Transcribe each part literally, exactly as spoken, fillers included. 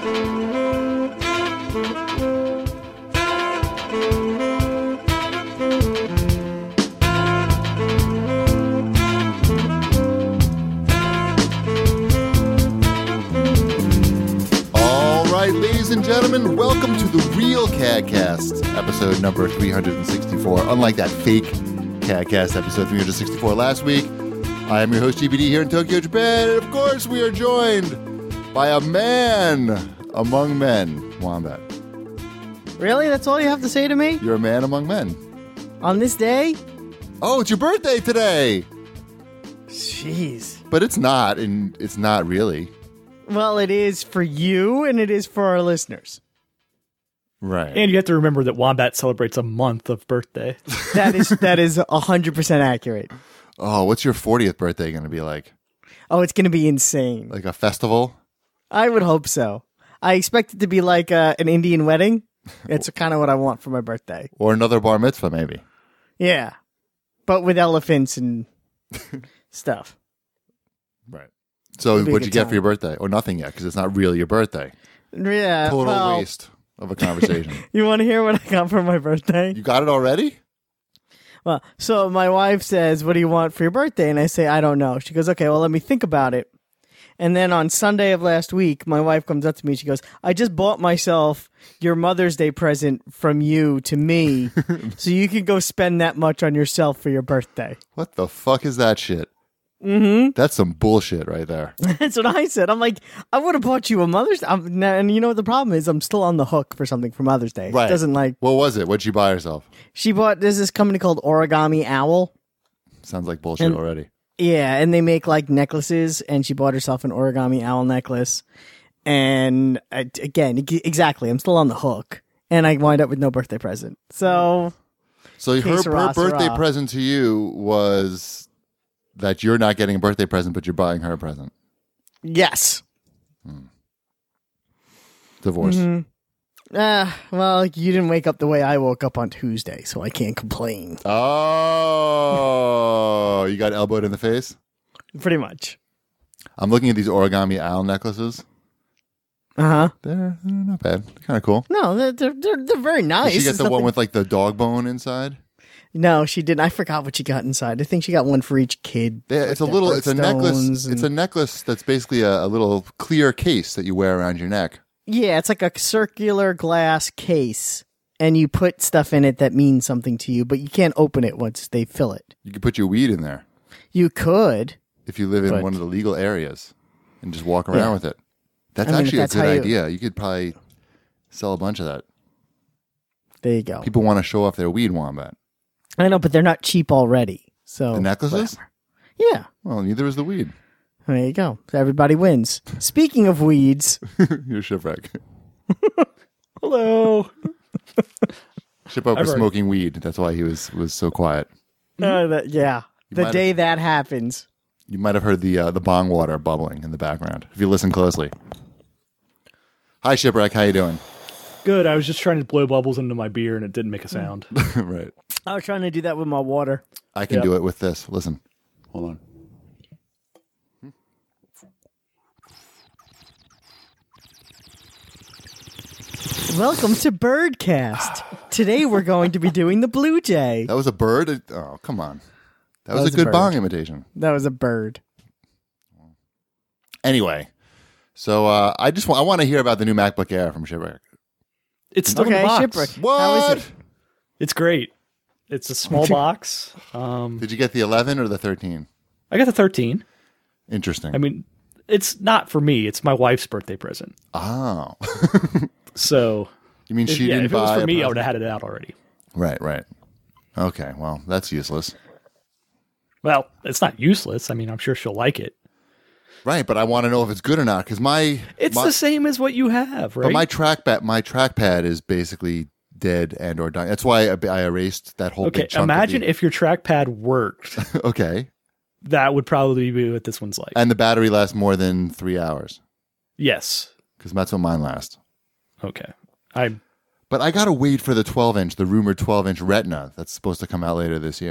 Ladies and gentlemen, welcome to the Real CADcast, episode number three hundred sixty-four. Unlike that fake CADcast episode three hundred sixty-four last week, I am your host, G B D, here in Tokyo, Japan. And of course, we are joined by a man among men, Wombat. Really? That's all you have to say to me? You're a man among men. On this day? Oh, it's your birthday today! Jeez. But it's not, and it's not really. Well, it is for you, and it is for our listeners. Right. And you have to remember that Wombat celebrates a month of birthday. That is that is one hundred percent accurate. Oh, what's your fortieth birthday going to be like? Oh, it's going to be insane. Like a festival? I would hope so. I expect it to be like uh, an Indian wedding. It's kind of what I want for my birthday. Or another bar mitzvah, maybe. Yeah. But with elephants and stuff. Right. So It'll be a what'd you good get time. for your birthday? Or nothing yet, because it's not really your birthday. Yeah. Total well, waste of a conversation. You want to hear what I got for my birthday? You got it already? Well, so my wife says, "What do you want for your birthday?" And I say, "I don't know." She goes, "Okay, well, let me think about it." And then on Sunday of last week, my wife comes up to me. She goes, "I just bought myself your Mother's Day present from you to me, so you can go spend that much on yourself for your birthday." What the fuck is that shit? Mm-hmm. That's some bullshit right there. That's what I said. I'm like, I would have bought you a Mother's Day. I'm, and you know what the problem is? I'm still on the hook for something for Mother's Day. Right. It doesn't like... What was it? What'd she buy herself? She bought... There's this company called Origami Owl. Sounds like bullshit And- already. Yeah, and they make like necklaces, and she bought herself an origami owl necklace. And uh, again, e- exactly, I'm still on the hook, and I wind up with no birthday present. So, So her, Que her sera, birthday sera. present to you was that you're not getting a birthday present, but you're buying her a present. yes. Divorce. Uh, well, you didn't wake up the way I woke up on Tuesday, so I can't complain. Oh, you got elbowed in the face? Pretty much. I'm looking at these origami owl necklaces. Uh huh. They're, they're not bad. They're kind of cool. No, they're, they're, they're, they're very nice. Did she get It's the one nothing- with like the dog bone inside? No, she didn't. I forgot what she got inside. I think she got one for each kid. Yeah, Like it's a the little. It's a necklace. birthstones It's and- a necklace that's basically a, a little clear case that you wear around your neck. Yeah, it's like a circular glass case, and you put stuff in it that means something to you, but you can't open it once they fill it. You could put your weed in there You could. if you live in But- one of the legal areas and just walk around Yeah. with it. That's I mean, if actually that's a good how you- idea. You could probably sell a bunch of that. There you go. People want to show off their weed, Wombat. I know, but they're not cheap already. So The necklaces? whatever. Yeah, Well, neither is the weed. there you go. So everybody wins. Speaking of weeds, You're shipwreck. Hello. Shipwreck I've was heard. smoking weed. That's why he was was so quiet. uh, that, yeah, the might day that happens. You might have heard the uh, the bong water bubbling in the background if you listen closely. Hi, Shipwreck. How you doing? Good. I was just trying to blow bubbles into my beer and it didn't make a sound. Right. I was trying to do that with my water. I can Yep. do it with this. Listen. Hold on. Welcome to Birdcast. Today we're going to be doing the Blue Jay. That was a bird? It- Oh, come on. That, was, was a a good bird. bong imitation. That was a bird. Anyway, so uh, I just want I want to hear about the new MacBook Air from Shipwreck. It's still Okay, in the box. shipwreck. What? How is it? It's great. It's a small box. Um, Did you get the eleven or the thirteen? I got the thirteen. Interesting. I mean, it's not for me. It's my wife's birthday present. oh. So, You mean if, she yeah, didn't if it was buy for a me, I present? would have had it out already. Right, right. Okay, well, that's useless. Well, it's not useless. I mean, I'm sure she'll like it. Right, but I want to know if it's good or not because my It's my, the same as what you have, right? but my trackpad my trackpad is basically dead and or dying. That's why I, I erased that whole okay, big chunk. imagine of if your trackpad worked. the, okay, That would probably be what this one's like. and the battery lasts more than three hours Yes. because that's what mine lasts. Okay. I But I gotta wait for the twelve inch, the rumored twelve inch Retina that's supposed to come out later this year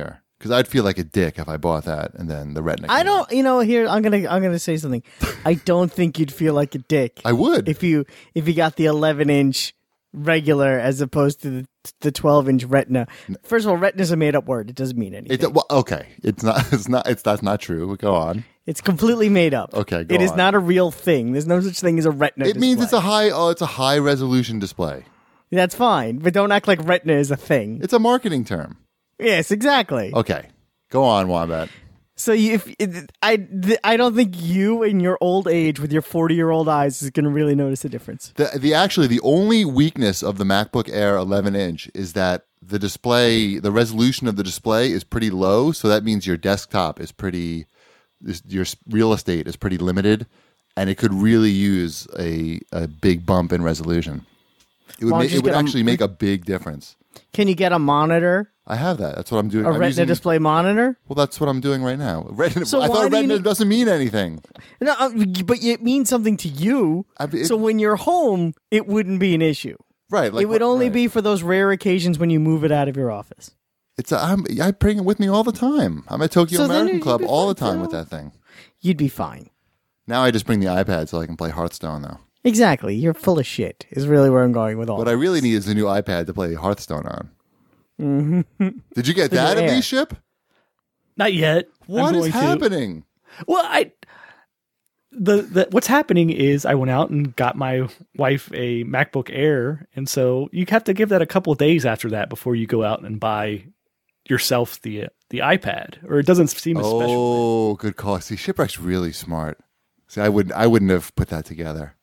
Because I'd feel like a dick if I bought that and then the retina. I came don't. out. You know, here I'm gonna I'm gonna say something. I don't think you'd feel like a dick. I would. if you if you got the eleven inch regular as opposed to the the twelve inch retina. First of all, retina's a made up word. It doesn't mean anything. It, well, okay, it's not. It's not. It's that's not true. Go on. It's completely made up. Okay, go It is on. not a real thing. There's no such thing as a retina. It means display. it's a high. Oh, it's a high resolution display. That's fine, but don't act like retina is a thing. It's a marketing term. Yes, exactly. Okay, go on, Wombat. So you, if it, I, th- I don't think you in your old age with your forty year old eyes is going to really notice a difference. The the actually the only weakness of the MacBook Air eleven inch is that the display, the resolution of the display is pretty low. So that means your desktop is pretty, this- your s- real estate is pretty limited, and it could really use a a big bump in resolution. It would Why ma- don't you it would get a- actually make a big difference. Can you get a monitor, I have that. That's what I'm doing. a I'm retina using- display monitor? Well, that's what I'm doing right now. Retina, So I why thought do you retina need- doesn't mean anything. No, uh, but it means something to you. I mean, it- so when you're home, it wouldn't be an issue. Right. Like, it would only right. be for those rare occasions when you move it out of your office. It's a, I'm, I bring it with me all the time. I'm at Tokyo So then American you'd Club be all the fine, time with so- that thing. You'd be fine. Now I just bring the iPad so I can play Hearthstone, though. Exactly. You're full of shit, is really where I'm going with all What I really need is a new iPad to play Hearthstone on. Mm-hmm. Did you get that at Air. least ship? Not yet. I'm What is going to. happening? Well, I the, the what's happening is I went out and got my wife a MacBook Air, and so you have to give that a couple of days after that before you go out and buy yourself the the iPad, or it doesn't seem as special. Oh, good call. See, Shipwreck's really smart. See, I wouldn't, I wouldn't have put that together.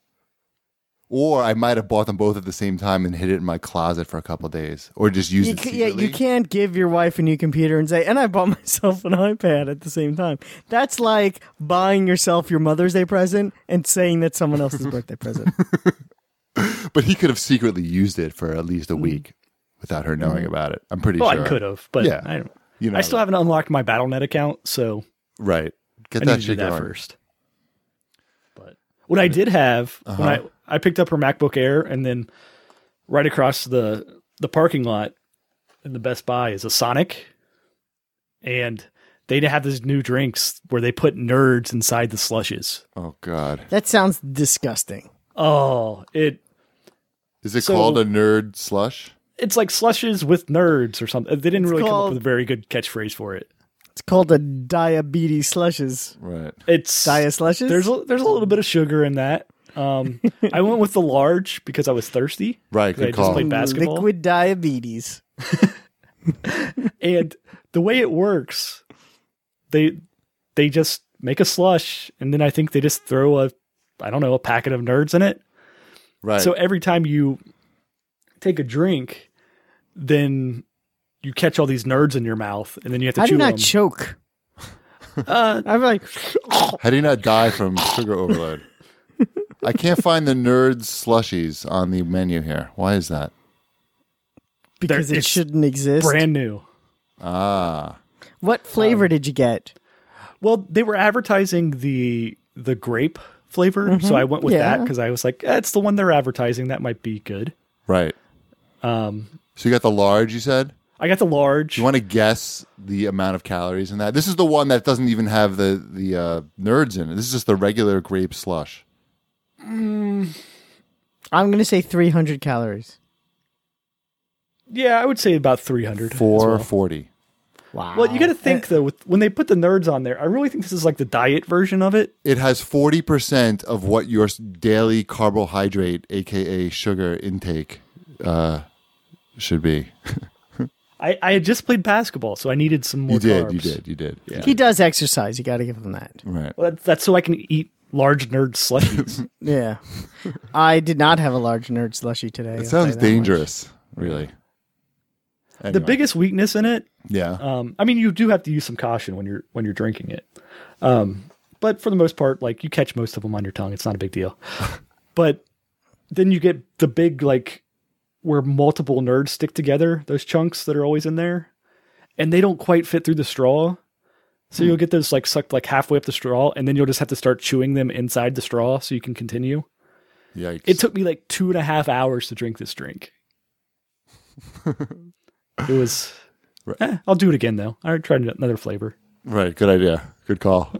Or I might have bought them both at the same time and hid it in my closet for a couple of days, or just use You it ca- yeah, secretly. you can't give your wife a new computer and say, and I bought myself an iPad at the same time. That's like buying yourself your Mother's Day present and saying that's someone else's birthday present. But he could have secretly used it for at least a Mm. week without her knowing about it. I'm pretty Well, sure. I could have, but Yeah. I don't. You know, I still haven't unlocked my Battle dot net account, so right. Get I that need to do shit that going. first. But what I did have Uh-huh. when I I picked up her MacBook Air, and then right across the the parking lot in the Best Buy is a Sonic, and they have these new drinks where they put nerds inside the slushes. Oh God, That sounds disgusting. Oh, it is it So- called a nerd slush? it's like slushes with nerds or something. They didn't It's really come called- up with a very good catchphrase for it. It's called a diabetes slushes. Right. It's Dia slushes? There's a, there's a little bit of sugar in that. Um, I went with the large because I was thirsty. Right. 'cause I Good just call. played basketball. Liquid diabetes. And the way it works, they they just make a slush, and then I think they just throw a I don't know a packet of nerds in it. Right. So every time you take a drink, then you catch all these nerds in your mouth, and then you have to I chew do not them. choke. uh, I'm like, How do you not die from sugar overload? I can't find the nerds slushies on the menu here. Why is that? because There- it it's shouldn't exist. brand new. Ah. What flavor Um, did you get? Well, they were advertising the the grape flavor, so I went with Yeah. that because I was like, eh, it's the one they're advertising. That might be good. Right. Um, So you got the large, you said? I got the large. Do you want to guess the amount of calories in that? This is the one that doesn't even have the, the uh, nerds in it. This is just the regular grape slush. I'm going to say three hundred calories. Yeah, I would say about three hundred. four well. forty. Wow. Well, you got to think though, with, when they put the nerds on there, I really think this is like the diet version of it. It has forty percent of what your s- daily carbohydrate, a k a sugar intake, uh, should be. I, I had just played basketball, so I needed some more You did, carbs. you did, you did. Yeah. He does exercise. You got to give him that. Right. Well, that's, that's so I can eat large nerd slushies. Yeah. I did not have a large nerd slushy today. I'll It say sounds that much. dangerous, really. The Anyway. biggest weakness in it, Yeah. um, I mean, you do have to use some caution when you're when you're drinking it. Um, but for the most part, like you catch most of them on your tongue. It's not a big deal. But then you get the big like where multiple nerds stick together. Those chunks that are always in there, and they don't quite fit through the straw. So you'll get those like sucked like halfway up the straw, and then you'll just have to start chewing them inside the straw so you can continue. Yikes. It took me like two and a half hours to drink this drink. It was Eh, I'll do it again though. I tried another flavor. Right. Good idea. Good call.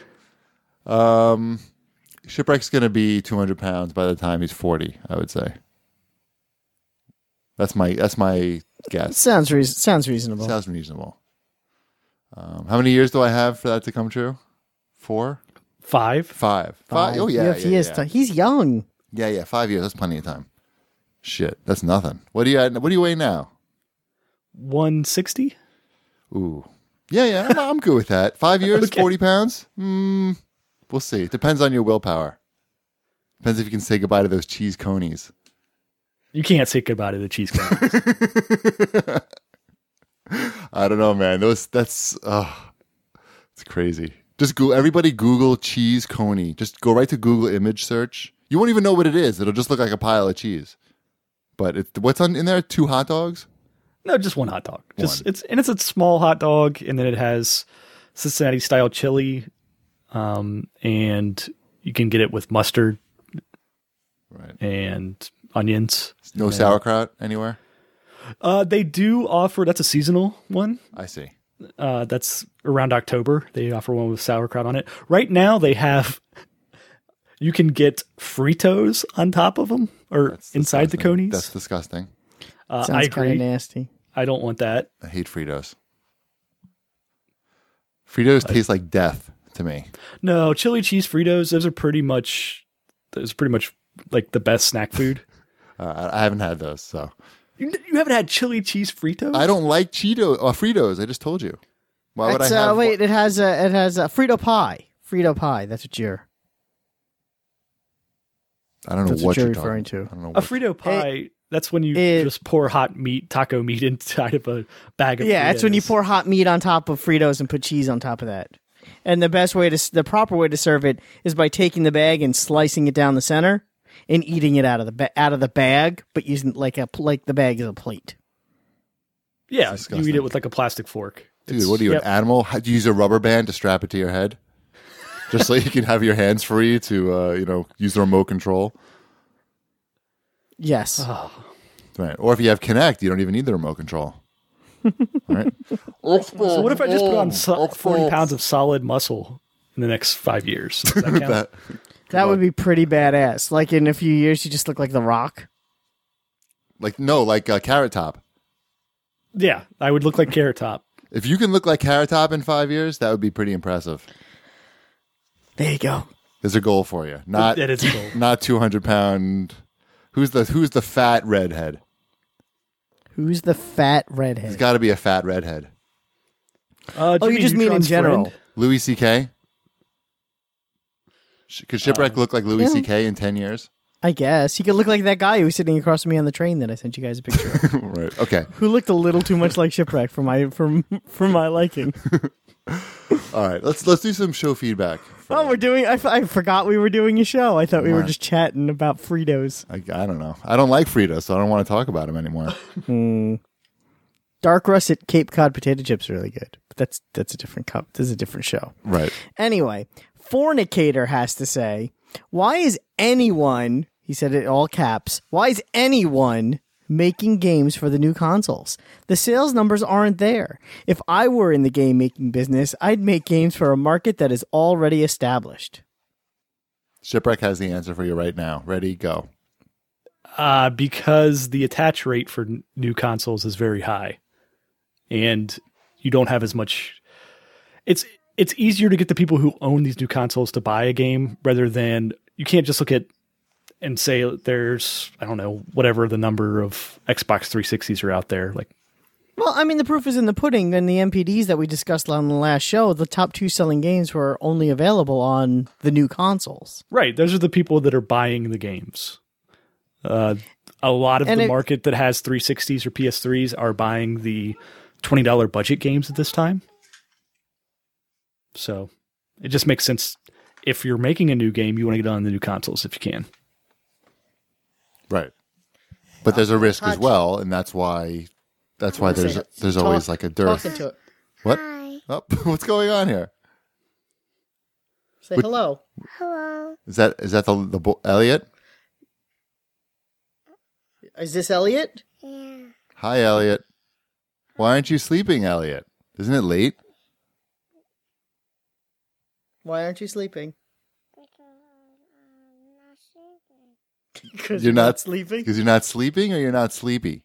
Um, Shipwreck's going to be two hundred pounds by the time he's forty, I would say. That's my that's my guess. Sounds reas sounds reasonable. Sounds reasonable. Um, how many years do I have for that to come true? Four? Five. Five. Five. Five. Oh, yeah. If yeah, he is yeah. t- he's young. yeah, yeah. Five years. That's plenty of time. Shit. That's nothing. What do you at, What do you weigh now? one sixty. Ooh. Yeah, yeah. I'm, I'm good with that. Five years, Okay. forty pounds? Hmm. We'll see. Depends on your willpower. Depends if you can say goodbye to those cheese conies. You can't say goodbye to the cheese cone. I don't know, man. Those that's oh, it's crazy. Just go. Everybody Google cheese coney. Just go right to Google image search. You won't even know what it is. It'll just look like a pile of cheese. But it, what's on in there? Two hot dogs. No, just one hot dog. Just One. it's and it's a small hot dog, and then it has Cincinnati style chili, um, and you can get it with mustard Right. and onions. No And then- sauerkraut anywhere. Uh, they do offer. That's a seasonal one. I see. Uh, that's around October. They offer one with sauerkraut on it. Right now, they have. You can get Fritos on top of them or That's inside the disgusting. conies. That's disgusting. uh, I Sounds kind of agree. nasty. I don't want that. I hate Fritos. Fritos taste like death to me. No, chili cheese Fritos. Those are pretty much. Those are pretty much like the best snack food. Uh, I I haven't had those, so You, you haven't had chili cheese Fritos? I don't like Cheetos or Fritos. I just told you. Why would It's, I have? uh, wait, it has a it has a Frito pie. Frito pie. That's what you're. I don't know That's what, what you're you're referring talking- to. I don't know. A What, Frito pie. that's when you it- just pour hot meat, taco meat inside of a bag of. Yeah, it's when you Fritos. pour hot meat on top of Fritos and put cheese on top of that. And the best way to, the proper way to serve it is by taking the bag and slicing it down the center and eating it out of the ba- out of the bag, but using like a like the bag is a plate. Yeah, It's you eat disgusting. it with like a plastic fork. dude, It's- what are you, yep. an animal? How, do you use a rubber band to strap it to your head, just so you can have your hands free to, uh, you know, use the remote control? Yes. Oh, Right. Or if you have Kinect, you don't even need the remote control. All right. so what if I just put on so- forty pounds of solid muscle in the next five years? Does that count? That- That would be pretty badass. Like in a few years, you just look like The Rock. like no, like uh, Carrot Top. Yeah, I would look like Carrot Top. If you can look like Carrot Top in five years, that would be pretty impressive. There you go. There's a goal for you. Not That is a goal. not two hundred pound. Who's the Who's the fat redhead? Who's the fat It's redhead? got to be a fat redhead. Uh, Oh, you just mean in Neutron's general? friend? Louis C K. Could Shipwreck look like Louis yeah. C K in ten years? I guess he could look like that guy who was sitting across from me on the train that I sent you guys a picture of, Right. Okay. who looked a little too much like Shipwreck for my for for my liking. All right. Let's let's do some show feedback. for- Oh, we're doing. I, f- I forgot we were doing a show. I thought we were What? just chatting about Fritos. I, I don't know. I don't like Fritos, so I don't want to talk about them anymore. Dark russet Cape Cod potato chips are really good, but that's that's a different cup. This is a different show. Right. Anyway, Fornicator has to say, why is anyone, he said it all caps, why is anyone making games for the new consoles? The sales numbers aren't there. If I were in the game making business, I'd make games for a market that is already established. Shipwreck has the answer for you right now. Ready? Go. Uh, because the attach rate for n- new consoles is very high, and you don't have as much. It's it's easier to get the people who own these new consoles to buy a game rather than you can't just look at and say there's I don't know whatever the number of Xbox three sixties are out there. Like Well, I mean, the proof is in the pudding. In the M P Ds that we discussed on the last show, the top two selling games were only available on the new consoles. right, those are the people that are buying the games. Uh, a lot of And the it- market that has three sixties or P S threes are buying the twenty dollars budget games at this time. So it just makes sense. If you're making a new game, you want to get on the new consoles if you can. Right. But there's a risk as touch. well, and that's why that's why there's Say it. there's Talk- always like a dearth. Talking to it. What? Oh, what's going on here? Say What- hello. Is that is that the the bo- Elliot? Is this Elliot? Hi, Elliot. Why aren't you sleeping, Elliot? Isn't it late? Why aren't you sleeping? Because You're you're not, not- sleeping? Because you're not sleeping or you're not sleepy?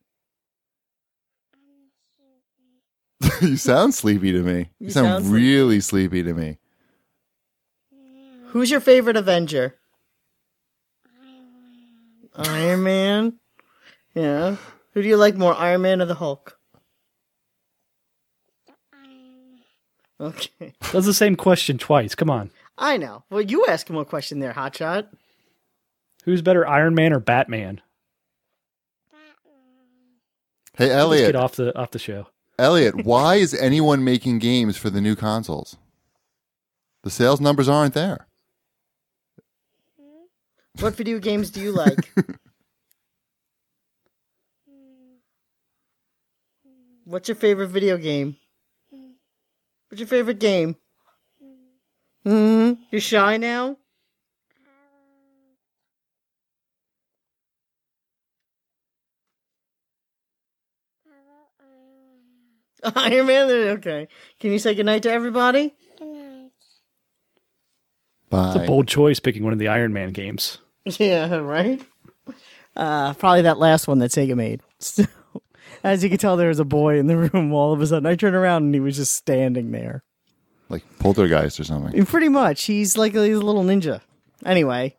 You sound sleepy to me. You, You sound, sound sleepy. really sleepy to me. Who's your favorite Avenger? Iron Man? Yeah. Who do you like more, Iron Man or the Hulk? Okay. That's the same question twice. Come on. I know. Well, you ask him a question there, Hotshot. Who's better, Iron Man or Batman? Hey, Let's Elliot. get off the off the show. Elliot, why is anyone making games for the new consoles? The sales numbers aren't there. What video games do you like? What's your favorite video game? What's your favorite game? Hmm. You're shy now? Iron Man? Okay. Can you say goodnight to everybody? Bye. It's a bold choice picking one of the Iron Man games. Yeah, right? Uh, probably that last one that Sega made. So, as you can tell, there was a boy in the room all of a sudden. I turned around and he was just standing there. Like Poltergeist or something. And pretty much. He's like a, he's a little ninja. Anyway.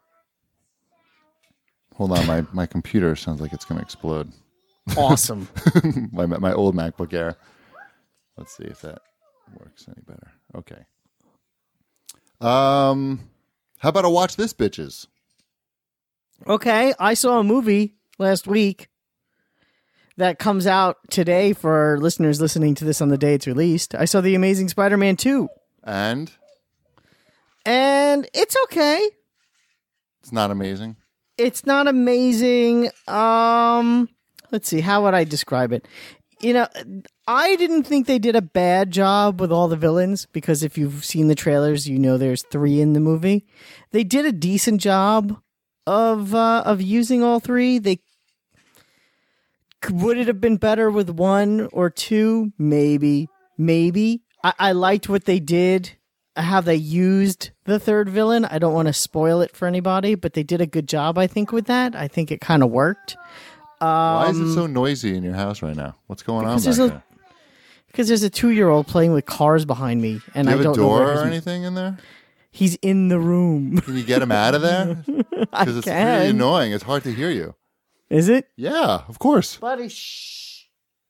Hold on, my, my computer sounds like it's going to explode. Awesome. my my old MacBook Air. Let's see if that works any better. Okay. Um, how about I watch this, bitches? Okay, I saw a movie last week that comes out today for our listeners listening to this on the day it's released. I saw The Amazing Spider-Man two. And And it's okay. it's not amazing. It's not amazing. Um, let's see. How would I describe it? You know, I didn't think they did a bad job with all the villains because if you've seen the trailers, you know there's three in the movie. They did a decent job of uh, of using all three. They would it have been better with one or two? Maybe, maybe. I, I liked what they did. How they used the third villain. I don't want to spoil it for anybody, but they did a good job, I think, with that. I think it kind of worked. Um, Why is it so noisy in your house right now? What's going on because back there's a- there? Because there's a two-year-old playing with cars behind me, and Do you I have don't a know door where or his- anything in there? He's in the room. Can you get him out of there? I Because it's can. really annoying. It's hard to hear you. Is it, Yeah, of course. buddy? Shh.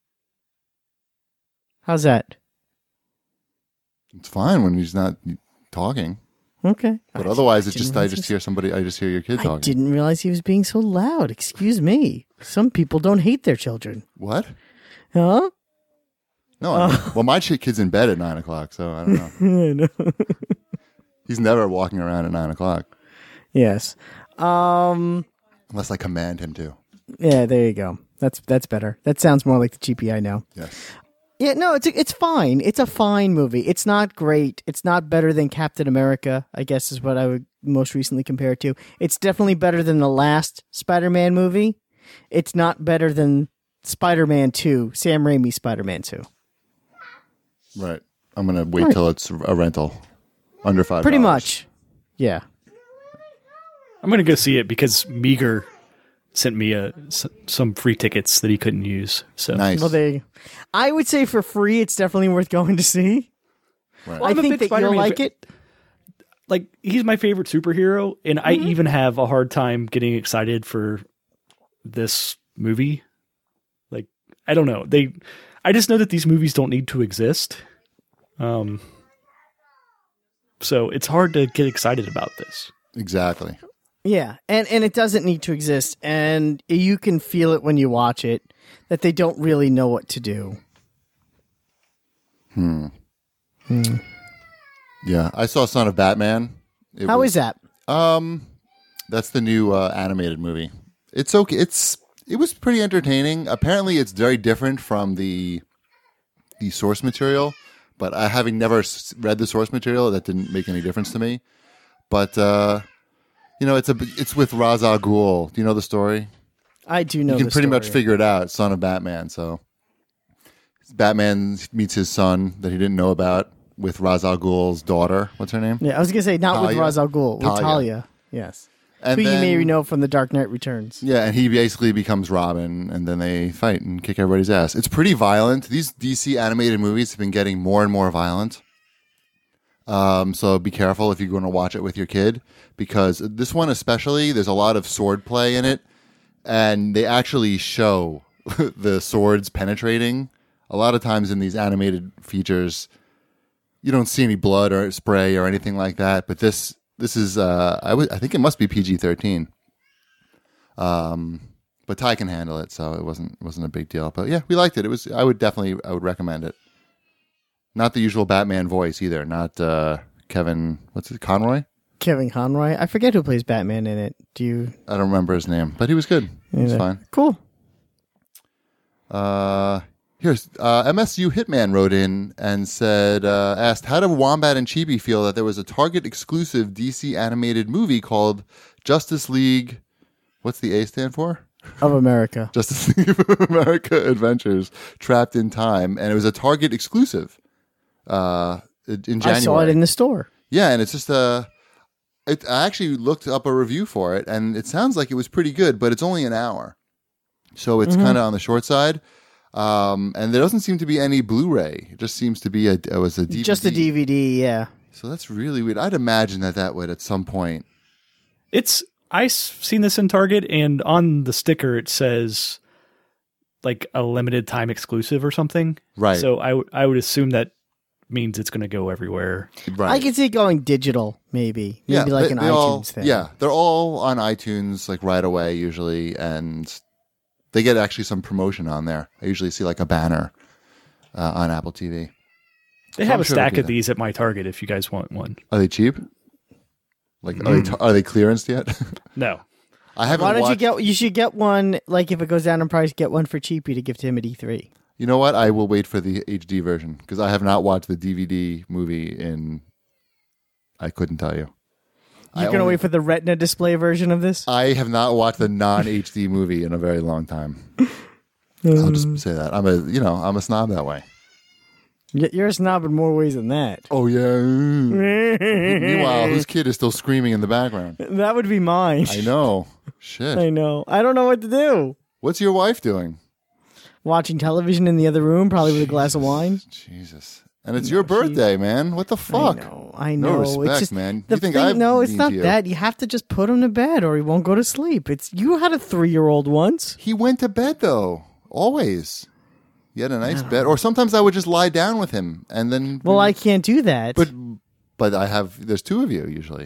How's that? It's fine when he's not talking. Okay. But I- otherwise, I it's didn't just I realize just he was- hear somebody. I just hear your kid I talking. didn't realize he was being so loud. Excuse me. Some people don't hate their children. What? Huh? No. I mean, well, my ch- kid's in bed at nine o'clock, so I don't know. I know. He's never walking around at nine o'clock Yes. Um. unless I command him to. Yeah. There you go. That's that's better. That sounds more like the G P I now. Yes. Yeah. No. It's it's fine. It's a fine movie. It's not great. It's not better than Captain America, I guess is what I would most recently compare it to. It's definitely better than the last Spider-Man movie. It's not better than Spider-Man two, Sam Raimi's Spider-Man two. Right. I'm gonna wait Right. till it's a rental under five. Pretty much. Yeah. I'm going to go see it because Meager sent me a, s- some free tickets that he couldn't use. So Nice. Well, there you go. I would say for free, it's definitely worth going to see. Right. Well, I I'm a think big that Spider-Man you'll like fan. it. like he's my favorite superhero, and I Mm-hmm. even have a hard time getting excited for this movie. Like I don't know. They I just know that these movies don't need to exist. Um so it's hard to get excited about this. Exactly. Yeah, and and it doesn't need to exist, and you can feel it when you watch it that they don't really know what to do. Yeah. I saw Son of Batman. It How was- is that? Um, that's the new uh, animated movie. It's okay. It's it was pretty entertaining. Apparently, it's very different from the the source material. But I having never s- read the source material, that didn't make any difference to me. But uh, you know, it's a it's with Ra's al Ghul. Do you know the story? I do know. You can the pretty much story. figure it out. Son of Batman. So Batman meets his son that he didn't know about with Ra's al Ghul's daughter. What's her name? Yeah, I was gonna say not with Talia? Ra's al Ghul, with Talia. Talia. Yes, And who then, you may know from The Dark Knight Returns. Yeah, and he basically becomes Robin, and then they fight and kick everybody's ass. It's pretty violent. These D C animated movies have been getting more and more violent. Um, so be careful if you're going to watch it with your kid, because this one especially, there's a lot of sword play in it, and they actually show the swords penetrating. A lot of times in these animated features, you don't see any blood or spray or anything like that, but this this is uh, I would I think it must be P G thirteen. Um, but Ty can handle it, so it wasn't wasn't a big deal. But yeah, we liked it. It was I would definitely I would recommend it. Not the usual Batman voice either. Not uh, Kevin. What's it? Conroy? Kevin Conroy. I forget who plays Batman in it. Do you? I don't remember his name, but he was good. He was Either. fine. Cool. Uh, here's uh, M S U Hitman wrote in and said, uh, asked, how did Wombat and Chibi feel that there was a Target exclusive D C animated movie called Justice League? What's the A stand for? Of America. Justice League of America Adventures Trapped in Time, and it was a Target exclusive. Uh, in January. I saw it in the store. Yeah, and it's just a. It, I actually looked up a review for it, and it sounds like it was pretty good, but it's only an hour, so it's Mm-hmm. kind of on the short side. Um, and there doesn't seem to be any Blu-ray. It just seems to be a. It was a D V D. Just a D V D, yeah. So that's really weird. I'd imagine that that would at some point. It's I've seen this in Target, and on the sticker it says like a limited time exclusive or something. Right. So I w- I would assume that means it's going to go everywhere. Right. I could see it going digital, maybe. Maybe like they- an they iTunes all, thing. Yeah, they're all on iTunes like right away usually, and they get actually some promotion on there. I usually see like a banner uh, on Apple T V. They So have I'm a sure stack it'll of be these at my Target if you guys want one. Are they cheap? Like are, they, are they clearanced yet? No. I haven't. Why don't you watched, get? You should get one. Like if it goes down in price, get one for cheapy to give to him at E three. You know what? I will wait for the H D version because I have not watched the D V D movie in. I couldn't tell you. You're I gonna only- wait for the Retina display version of this? I have not watched the non H D movie in a very long time. I'll just say that I'm a you know I'm a snob that way. Y- You're a snob in more ways than that. Oh yeah. Meanwhile, whose kid is still screaming in the background? That would be mine. I know. Shit. I know. I don't know what to do. What's your wife doing? Watching television in the other room, probably with a glass of wine. Jesus. And it's your birthday, man. What the fuck? I know. I No know. respect, it's just, man. The You think thing, I'm no, it's mean not to you. that. You have to just put him to bed, or he won't go to sleep. It's you had a three-year-old once. He went to bed though. Always. He had a nice bed. Or sometimes I would just lie down with him and then Well, I can't do that. But but I have there's two of you usually.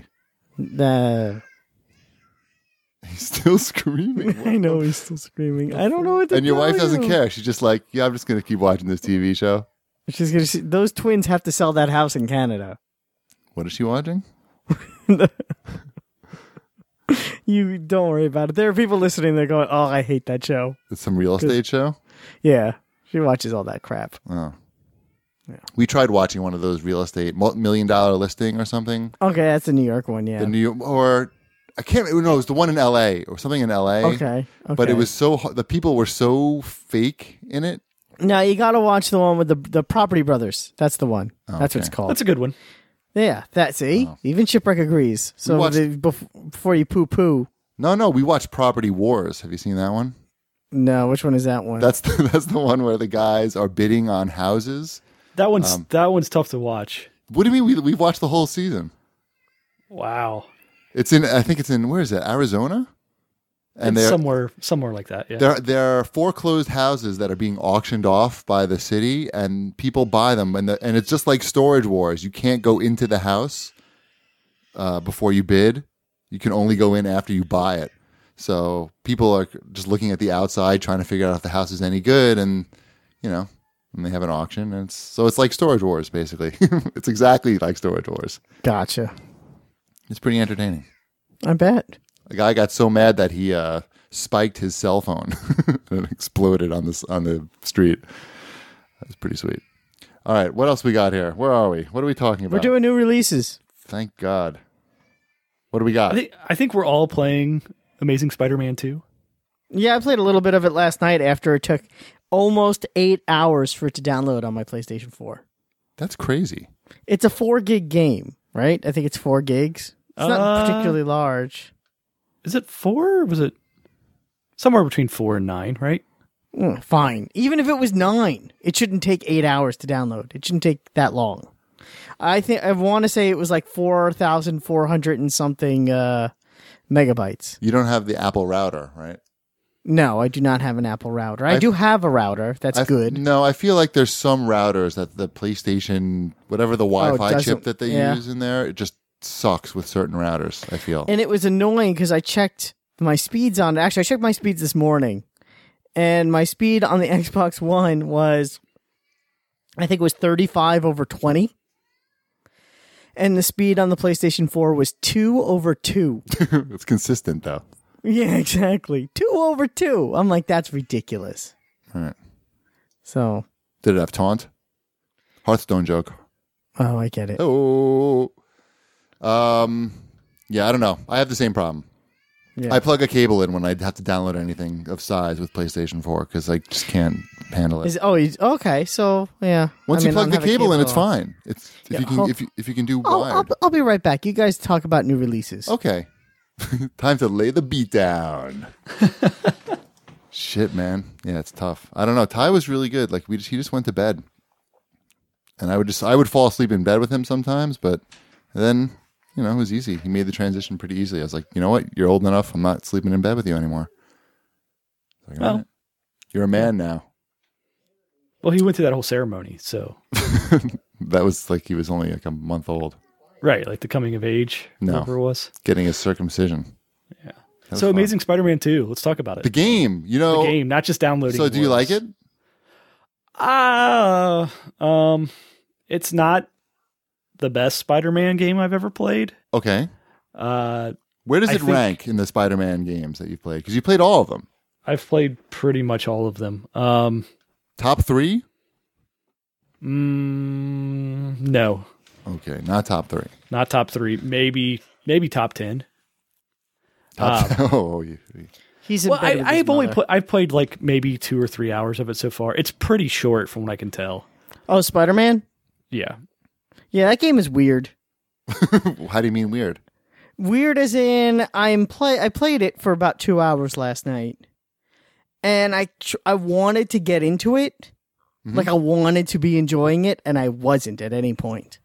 uh, He's still screaming. I know he's still screaming. I don't know what to And your tell wife doesn't you. care. She's just like, yeah, I'm just going to keep watching this T V show. She's gonna see those twins have to sell that house in Canada. What is she watching? You don't worry about it. There are people listening. They're going, "Oh, I hate that show." It's some real estate show? Yeah, she watches all that crap. Oh. We tried watching one of those real estate mul- million dollar listing or something. Okay, that's the New York one. Yeah. The New York, or I can't remember. No, it was the one in L A or something in L A. okay. Okay. But it was so the people were so fake in it. No, you got to watch the one with the the Property Brothers. That's the one. That's what it's okay. called. That's a good one. Yeah, that see, even Shipwreck agrees. So watched- the, bef- before you poo poo, No, no, we watched Property Wars. Have you seen that one? no, which one is that one? That's the, that's the one where the guys are bidding on houses. That one's Um, that one's tough to watch. What do you mean? We we've watched the whole season. Wow. It's in. I think it's in. Where is it? Arizona. And It's they're somewhere somewhere like that. Yeah. there there are foreclosed houses that are being auctioned off by the city, and people buy them, and the, and it's just like Storage Wars. You can't go into the house uh, before you bid. You can only go in after you buy it. So people are just looking at the outside, trying to figure out if the house is any good, and you know, and they have an auction, and it's so it's like Storage Wars basically. It's exactly like Storage Wars. Gotcha. It's pretty entertaining. I bet. A guy got so mad that he uh, spiked his cell phone and it exploded on this on the street. That's pretty sweet. All right, what else we got here? Where are we? What are we talking about? We're doing new releases. Thank God. What do we got? I think I think we're all playing Amazing Spider-Man two. Yeah, I played a little bit of it last night after it took almost eight hours for it to download on my PlayStation four. That's crazy. It's a four gig game, right? I think it's four gigs. It's not Uh, particularly large. Is it four? Or was it somewhere between four and nine? Right? Mm, fine. Even if it was nine, it shouldn't take eight hours to download. It shouldn't take that long. I think I want to say it was like four thousand four hundred and something uh, megabytes. You don't have the Apple router, right? No, I do not have an Apple router. I, I- do have a router. That's I- good. No, I feel like there's some routers that the PlayStation, whatever the Wi-Fi doesn't- chip that they yeah. use in there, it just sucks with certain routers, I feel. And it was annoying because I checked my speeds on. Actually, I checked my speeds this morning, and my speed on the Xbox One was, I think, it was thirty-five over twenty, and the speed on the PlayStation four was two over two. It's consistent, though. Yeah, exactly, two over two. I'm like, that's ridiculous. All right. So, Did it have taunt? Hearthstone joke. oh, I get it. Oh. Um, yeah, I don't know. I have the same problem. Yeah. I plug a cable in when I have to download anything of size with PlayStation four because I just can't handle it. Is, oh, he's, okay. So, yeah. Once I you mean, plug I the don't have a cable in, it's on. fine. It's if Yeah, you can I'll- if you if you can do I'll, wired. I'll, I'll be right back. You guys talk about new releases. Okay. Time to lay the beat down. Shit, man. Yeah, it's tough. I don't know. Ty was really good. Like we just he just went to bed. And I would just I would fall asleep in bed with him sometimes, but then, you know, it was easy. He made the transition pretty easily. I was like, you know what? You're old enough. I'm not sleeping in bed with you anymore. Like, Well. all right. You're a man now. Well, he went through that whole ceremony, so That was like he was only like a month old. right, like the coming of age, No. whatever it was. Getting his circumcision. Yeah. That was So fun. Amazing Spider-Man two. Let's talk about it. The game, you know. The game, not just downloading. So do you like words. it? Ah, um, it's not the best Spider-Man game I've ever played. Okay. Uh, Where does I it think- rank in the Spider-Man games that you've played? Because you played all of them. I've played pretty much all of them. Um, Top three? mm, no, Okay, not top three. not top three. Maybe, maybe top ten. Top oh, you, you- He's in Well, bed I, with his I've only mother. put. I've played like maybe two or three hours of it so far. It's pretty short from what I can tell. Oh, Spider-Man? Yeah, Yeah, that game is weird. how do you mean weird? Weird as in I'm play I played it for about two hours last night. And I tr- I wanted to get into it. Mm-hmm. Like I wanted to be enjoying it and I wasn't at any point.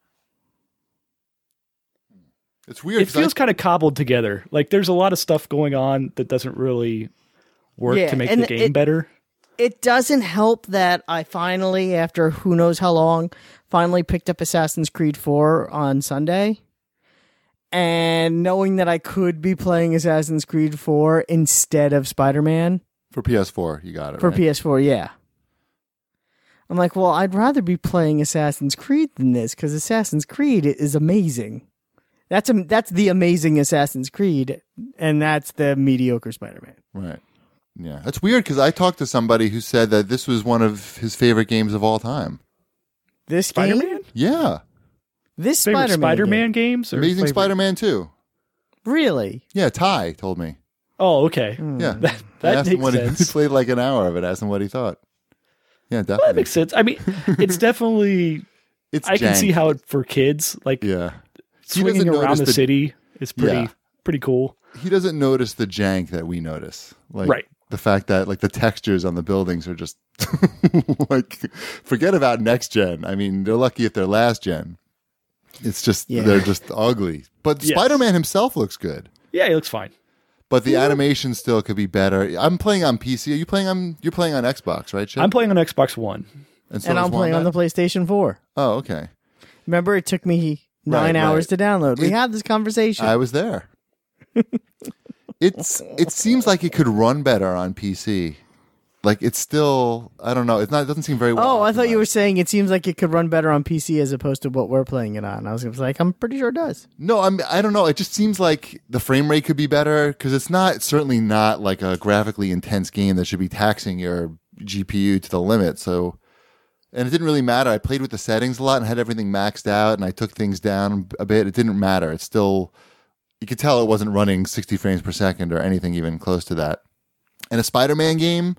It's weird. it 'cause I- feels kind of cobbled together. Like there's a lot of stuff going on that doesn't really work Yeah, to make and the game it- better. It doesn't help that I finally, after who knows how long, finally picked up Assassin's Creed four on Sunday. And knowing that I could be playing Assassin's Creed four instead of Spider-Man for P S four, you got it. for right? P S four, yeah. I'm like, well, I'd rather be playing Assassin's Creed than this because Assassin's Creed is amazing. That's a, that's the amazing Assassin's Creed, and that's the mediocre Spider-Man. Right. Yeah, that's weird because I talked to somebody who said that this was one of his favorite games of all time. This Spider-Man? game, Yeah, this Favorite Spider-Man, Spider-Man game. games? Or Amazing favorite- Spider-Man two. Really? Yeah, Ty told me. Oh, okay. Yeah, That, I that asked him makes what he, he sense. played like an hour of it. Asked him what he thought. Yeah, Well, that definitely. makes sense. I mean, it's definitely. It's I can jank. see how it for kids like Yeah, He swinging doesn't around notice the, the- city is pretty Yeah. pretty cool. he doesn't notice the jank that we notice. Like, Right. The fact that like the textures on the buildings are just like forget about next gen. I mean, they're lucky if they're last gen. It's just Yeah. they're just ugly. But Yes. Spider-Man himself looks good. Yeah, he looks fine. But the animation still could be better. I'm playing on P C. Are you playing on you're playing on Xbox, right, Chip? I'm playing on Xbox One. and, so And is I'm playing on the Wanda? PlayStation four. Oh, okay. Remember, it took me nine Right, hours right. to download. We It- had this conversation. I was there. It's it seems like it could run better on P C. Like it's still I don't know. It's not. It doesn't seem very well. oh, I thought you were optimized. saying it seems like it could run better on P C as opposed to what we're playing it on. I was like, I'm pretty sure it does. No, I'm. I don't know. It just seems like the frame rate could be better because it's not certainly not like a graphically intense game that should be taxing your G P U to the limit. So, and it didn't really matter. I played with the settings a lot and had everything maxed out, and I took things down a bit. It didn't matter. It's still you could tell it wasn't running sixty frames per second or anything even close to that. And a Spider-Man game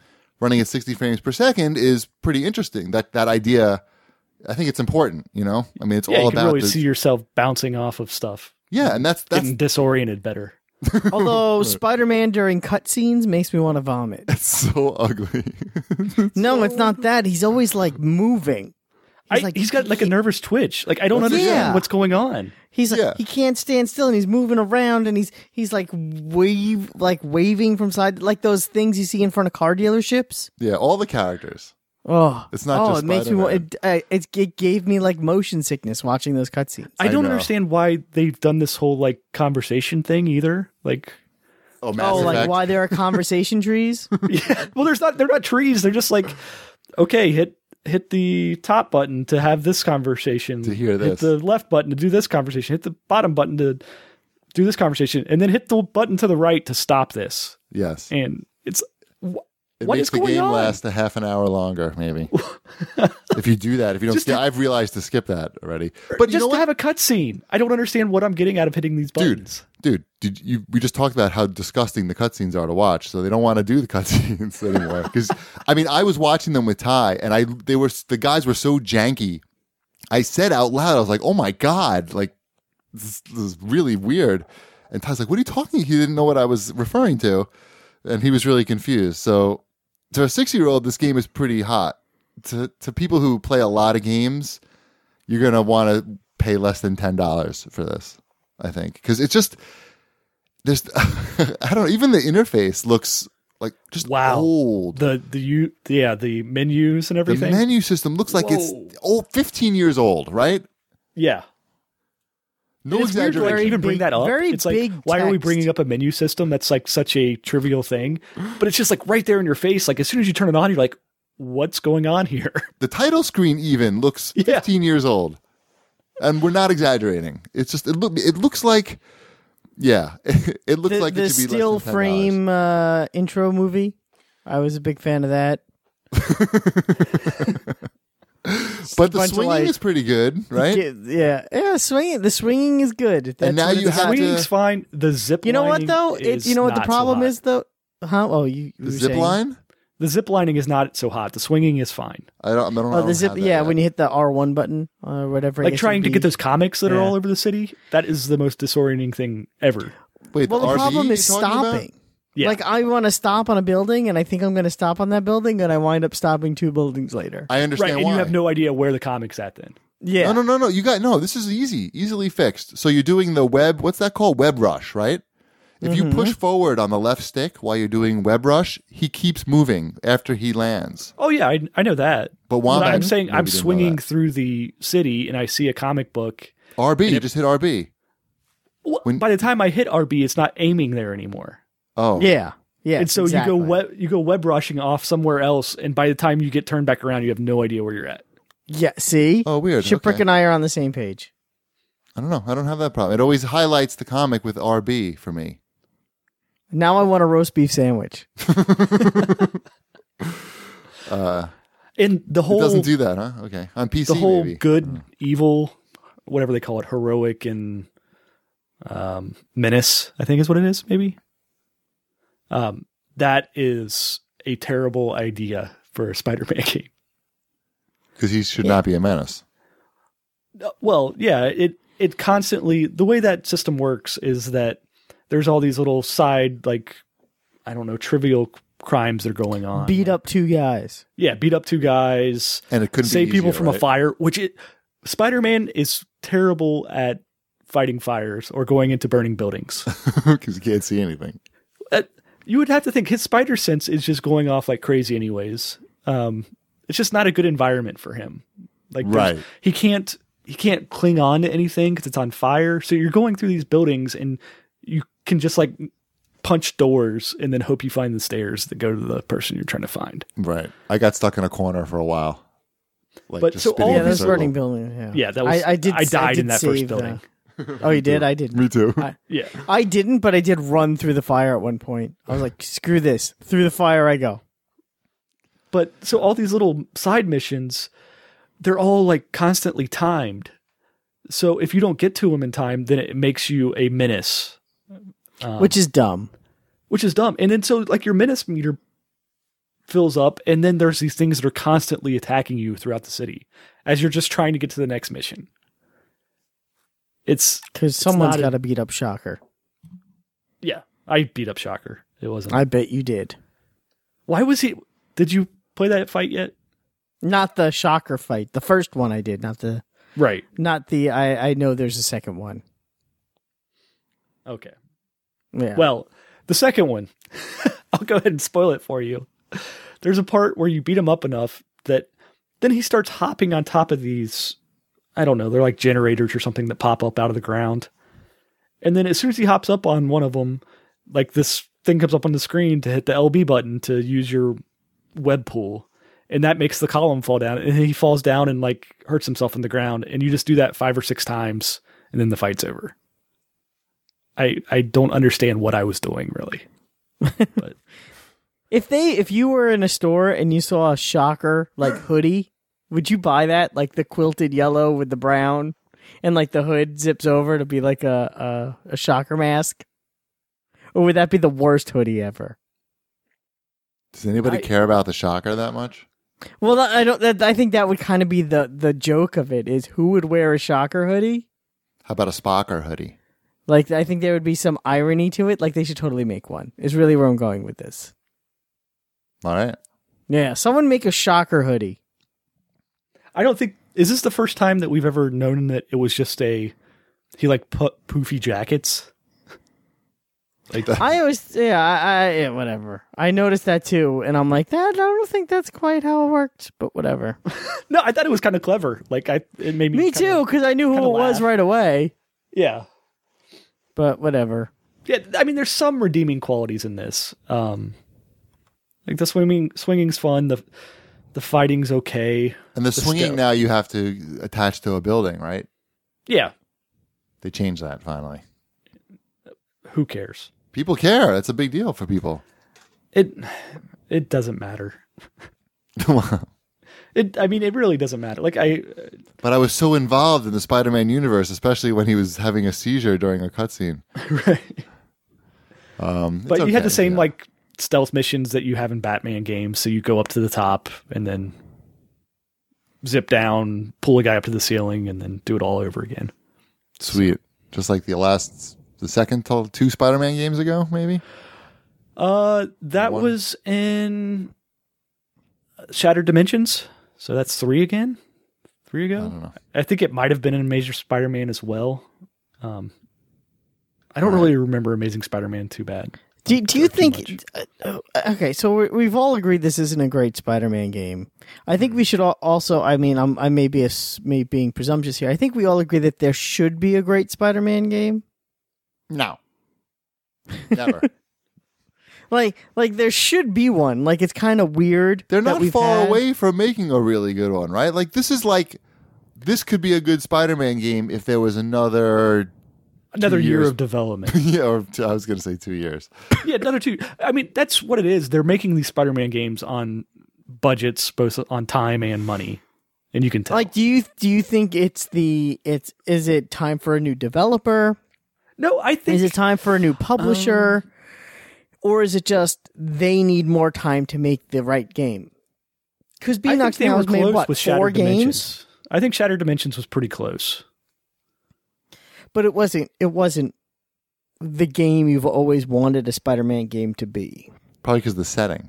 running at sixty frames per second is pretty interesting. That that idea, I think it's important. You know, I mean, it's Yeah, all you can about really the, see yourself bouncing off of stuff, yeah, and that's that's getting disoriented better. Although Spider-Man during cutscenes makes me want to vomit. it's so ugly. No, it's not that. He's always like moving. I, He's like- he's got like a nervous twitch. Like I don't Yeah. understand what's going on. He's like Yeah. he can't stand still, and he's moving around, and he's he's like wave like waving from side, like those things you see in front of car dealerships. Yeah, all the characters. Oh, It's not oh, just it makes me. wa- Spider-Man. It, uh, it it gave me like motion sickness watching those cutscenes. I don't know. understand why they've done this whole like conversation thing either. Like, Oh, Mass Oh, like Effect. why there are conversation trees? yeah, well, there's not. They're not trees. They're just like, okay, hit hit the top button to have this conversation. To hear Hit this. the left button to do this conversation. Hit the bottom button to do this conversation, and then hit the button to the right to stop this. Yes, And it's wh- it what makes is the going game on? last a half an hour longer, maybe. If you do that, if you don't, Just skip, to- I've realized to skip that already. But you just know to what? have a cutscene. I don't understand what I'm getting out of hitting these Dude, buttons. dude, did you? We just talked about how disgusting the cutscenes are to watch, so they don't want to do the cutscenes anymore. Because I mean, I was watching them with Ty, and I they were the guys were so janky. I said out loud, I was like, "Oh my god!" Like this, this is really weird. And Ty's like, "What are you talking?" He didn't know what I was referring to, and he was really confused. So, to a six-year-old, this game is pretty hot. To to people who play a lot of games, you're gonna want to pay less than ten dollars for this. I think because it's just there's I don't know, even the interface looks like just Wow. old. The the you yeah the menus and The everything. menu system looks like Whoa. it's old, fifteen years old, right? yeah. No It's weird to like exaggeration. even bring big- that up. very It's like, big why are we text. bringing up a menu system that's like such a trivial thing? But it's just like right there in your face. Like as soon as you turn it on, you're like, what's going on here? The title screen even looks Yeah. fifteen years old, and we're not exaggerating. It's just it look it looks like yeah, it looks the like the it should be still less than ten dollars. frame uh, intro movie. I was a big fan of that. But the bunch of, swinging like, is pretty good, right? Yeah, yeah, swinging. The swinging is good. That's now what you it's have got. to- Swinging's fine. The zip. You know what lining though? It, is you know what the not so problem hot. is though. Huh? Oh, you, you The were zip saying- line. The zip lining is not so hot. The swinging is fine. I don't. I don't know. Oh, the zip. Yeah, when you hit the R one button or whatever. I Like guess trying it'd to be. get those comics that are Yeah. all over the city. That is the most disorienting thing ever. Wait, Well, the R V problem is you're talking about? stopping. Yeah. Like I want to stop on a building, and I think I'm going to stop on that building, and I wind up stopping two buildings later. I Right, understand and why. you have no idea where the comic's at then. Yeah. No, no, no, no. You got no. This is easy, easily fixed. So you're doing the web. What's that called? Web rush, right? If you Mm-hmm. push forward on the left stick while you're doing web rush, he keeps moving after he lands. Oh yeah, I, I know that. But Wombat I'm saying maybe I'm didn't know swinging that. through the city and I see a comic book. R B, you just hit R B. Well, When- by the time I hit R B, it's not aiming there anymore. Oh, Yeah. Yeah. and so exactly. you go web you go web rushing off somewhere else, and by the time you get turned back around, you have no idea where you're at. Yeah. See. Oh, weird. Shipwreck Okay. and I are on the same page. I don't know. I don't have that problem. It always highlights the comic with R B for me. Now I want a roast beef sandwich. Uh, And the it whole doesn't do that, huh? Okay, on P C, the whole maybe. good, evil, whatever they call it, heroic and um, menace, I think is what it is, maybe. Um, that is a terrible idea for a Spider-Man game. because he should not be a menace. Uh, Well, yeah, it it constantly the way that system works is that there's all these little side like I don't know trivial crimes that are going on. Beat up two guys. yeah, beat up two guys, And it couldn't save be people easier, from a right? fire. Which it Spider-Man is terrible at fighting fires or going into burning buildings. because you can't see anything. Uh, you would have to think his spider sense is just going off like crazy, anyways. Um, it's just not a good environment for him. Like, there's- Right. He can't he can't cling on to anything because it's on fire. So you're going through these buildings and you can just like punch doors and then hope you find the stairs that go to the person you're trying to find. Right. I got stuck in a corner for a while. Like But just so spinning all in Yeah, a those circle. burning buildings. Yeah. Yeah, that was I, I did. I died did in that first save, building. uh, oh, you did? I didn't. Me too. I, Yeah. I didn't, but I did run through the fire at one point. I was like, screw this. Through the fire I go. But so all these little side missions, they're all like constantly timed. So if you don't get to them in time, then it makes you a menace. Um, Which is dumb. which is dumb. And then so like your menace meter fills up, and then there's these things that are constantly attacking you throughout the city as you're just trying to get to the next mission. It's Because someone's not a- got to beat up Shocker. yeah, I beat up Shocker. It wasn't. I bet you did. Why was he? Did you play that fight yet? Not the Shocker fight. The first one I did, not the Right. not the I I know there's a second one. Okay. Yeah. Well, the second one, I'll go ahead and spoil it for you. There's a part where you beat him up enough that then he starts hopping on top of these, I don't know, they're like generators or something that pop up out of the ground. And then as soon as he hops up on one of them, like this thing comes up on the screen to hit the L B button to use your web pool. And that makes the column fall down. And he falls down and like hurts himself in the ground. And you just do that five or six times and then the fight's over. I I don't understand what I was doing really. But if they if you were in a store and you saw a Shocker like hoodie, would you buy that? Like the quilted yellow with the brown and like the hood zips over to be like a a, a Shocker mask? Or would that be the worst hoodie ever? Does anybody I- care about the Shocker that much? Well, I don't. That, I think that would kind of be the the joke of it is who would wear a Shocker hoodie? How about a Spocker hoodie? Like, I think there would be some irony to it. Like, they should totally make one. Is really where I'm going with this. All right. Yeah, someone make a Shocker hoodie. I don't think, is this the first time that we've ever known that it was just a, he like put poofy jackets? Like I always, yeah, I, I, yeah, whatever. I noticed that too, and I'm like, that. I don't think that's quite how it worked, but whatever. No, I thought it was kind of clever. Like I, it made me. Me kinda- too, because I knew who it kinda was laugh. right away. Yeah, But whatever. yeah. I mean, there's some redeeming qualities in this. Um, like the swimming, swinging's fun. The the fighting's okay. And the, The swinging scout. now you have to attach to a building, right? Yeah. They changed that finally. Who cares? People care. That's a big deal for people. It it doesn't matter. It. I mean, it really doesn't matter. Like I. But I was so involved in the Spider-Man universe, especially when he was having a seizure during a cutscene. Right. Um, it's But you had okay, the same yeah. like stealth missions that you have in Batman games. So you go up to the top and then zip down, pull a guy up to the ceiling, and then do it all over again. Sweet. Just like the last, the second to two Spider-Man games ago, maybe? Uh, that One. was in Shattered Dimensions. So that's three again. Three ago. I don't know. I think it might have been in Amazing Spider-Man as well. Um, I don't All right. really remember Amazing Spider-Man too bad. Do, do you Or too much. think? Uh, uh, okay, so we- we've all agreed this isn't a great Spider-Man game. I think we should al- also. I mean, I'm, I may be a, s- may being presumptuous here. I think we all agree that there should be a great Spider-Man game. No. Never. Like, like there should be one. Like, it's kind of weird. They're that not we've far had- away from making a really good one, right? Like, this is like, this could be a good Spider-Man game if there was another, Another two year years. of development. yeah, or t- I was going to say two years. Yeah, another two. I mean, that's what it is. They're making these Spider-Man games on budgets, both on time and money, and you can tell. Like, do you do you think it's the it's is it time for a new developer? no, I think Is it time for a new publisher? Or is it just they need more time to make the right game? Because I think Beanox they now were has made close what with four Shattered games, Dimensions. I think Shattered Dimensions was pretty close. but it wasn't. It wasn't the game you've always wanted a Spider-Man game to be. Probably because of the setting.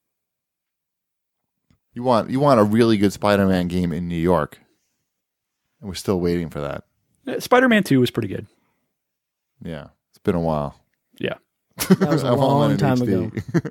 You want you want a really good Spider-Man game in New York, and we're still waiting for that. Uh, Spider-Man two was pretty good. Yeah, it's been a while. Yeah. That was a I want one long in time H D. ago.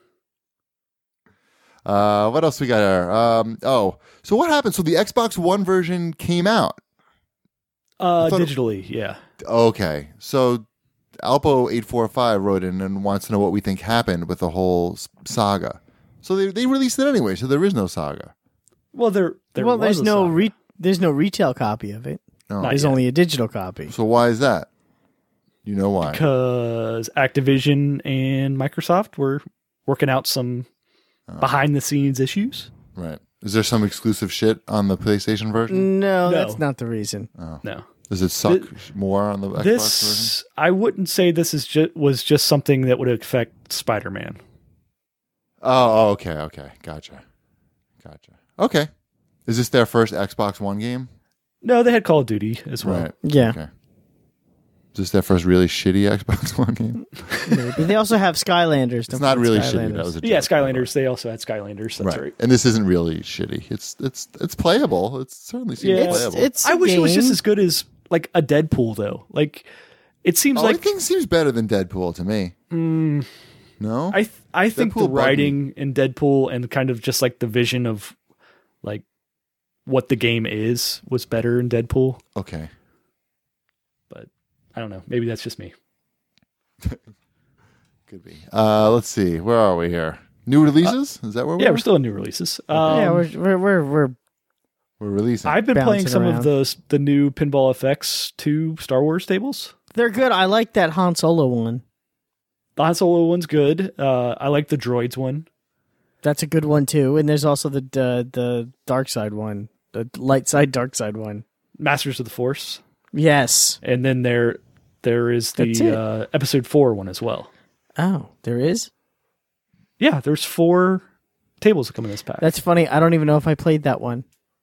uh, what else we got here? Um, oh, so what happened? So the Xbox One version came out. Uh, thought it- digitally, yeah. Okay, so Alpo eight four five wrote in and wants to know what we think happened with the whole s- saga. So they they released it anyway. So there is no saga. Well, there, there well, was there's a no saga. re- there's no retail copy of it. No. Not There's yet. only a digital copy. So why is that? You know why? because Activision and Microsoft were working out some Oh. behind the scenes issues. Right. Is there some exclusive shit on the PlayStation version? No, No. that's not the reason. No, Does it suck Th- more on the Xbox this I wouldn't say this is ju- was just something that would affect Spider-Man. version? Oh, okay, okay. Gotcha. Gotcha. Okay. Is this their first Xbox One game? No, they had Call of Duty as well. Right. Yeah. Okay. Is this their first really shitty Xbox One game? Maybe. They also have Skylanders. It's not really shitty. That was a Yeah, joke. Skylanders. They also had Skylanders. That's right. Right. And this isn't really shitty. It's it's it's playable. It certainly seems Yeah. It's, playable. it's I a wish it was just game. as good as like a Deadpool, though. Like, it seems oh, like I think seems better than Deadpool to me. Mm, No? I th- I think Deadpool the bugged me. writing in Deadpool and kind of just like the vision of like what the game is was better in Deadpool. Okay. But I don't know. Maybe that's just me. Could be. Uh, let's see. Where are we here? New releases? Is that where we Yeah, are? we're still in new releases. Um, yeah, we're we're we're, we're We're releasing. I've been playing bouncing some around. of the the new Pinball F X two Star Wars tables. they're good. I like that Han Solo one. The Han Solo one's good. Uh, I like the Droids one. That's a good one too. And there's also the the, the dark side one, the light side, dark side one. Masters of the Force. Yes. And then there there is That's the it. uh, episode four one as well. Oh, there is. Yeah, there's four tables that come in this pack. That's funny. I don't even know if I played that one.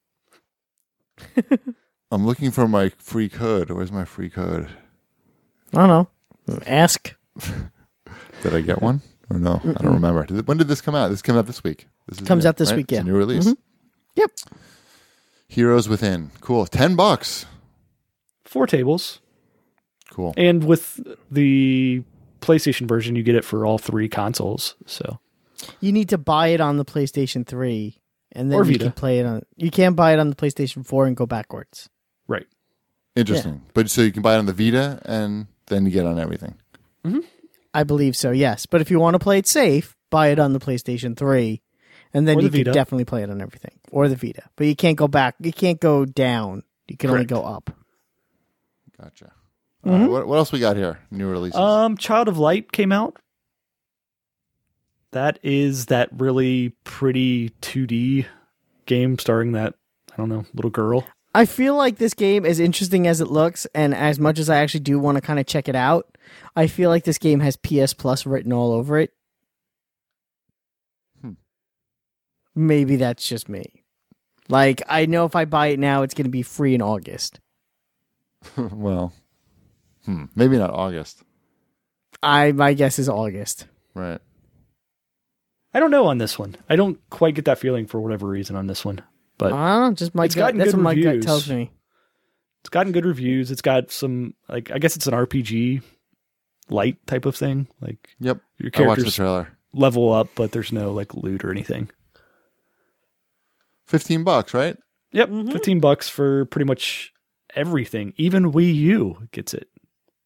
I'm looking for my free code. Where's my free code? I don't know. Ask. Did I get one? Or no? I don't remember. Did it- when did this come out? This came out this week. This is Comes new, out this right? week, It's yeah. a new release. Mhm. Yep. Heroes Within. Cool. Ten bucks. Four tables. Cool. And with the PlayStation version, you get it for all three consoles. So You need to buy it on the PlayStation three, and then Or you Vita. can play it on. You can't buy it on the PlayStation four and go backwards. right. Interesting. But so you can buy it on the Vita and then you get on everything. I believe so. Yes, but if you want to play it safe, buy it on the PlayStation three, and then Or you the can Vita. definitely play it on everything or the Vita. But you can't go back. You can't go down. You can only Correct. go up. Gotcha. All right, what, what else we got here? New releases. Um, Child of Light came out. That is that really pretty two D game starring that, I don't know, little girl. I feel like this game, as interesting as it looks, and as much as I actually do want to kind of check it out, I feel like this game has P S Plus written all over it. Hmm. Maybe that's just me. Like, I know if I buy it now, it's going to be free in August. well, hmm, maybe not August. I my guess is August. Right. I don't know on this one. I don't quite get that feeling for whatever reason on this one. But I don't know, just my It's gut. gotten That's good what my gut reviews. tells me. it's gotten good reviews. It's got some, like, I guess it's an R P G light type of thing. Like, Yep. your I watched the characters trailer. level up, but there's no, like, loot or anything. Fifteen bucks, right? Yep, Mhm. fifteen bucks for pretty much everything. Even Wii U gets it.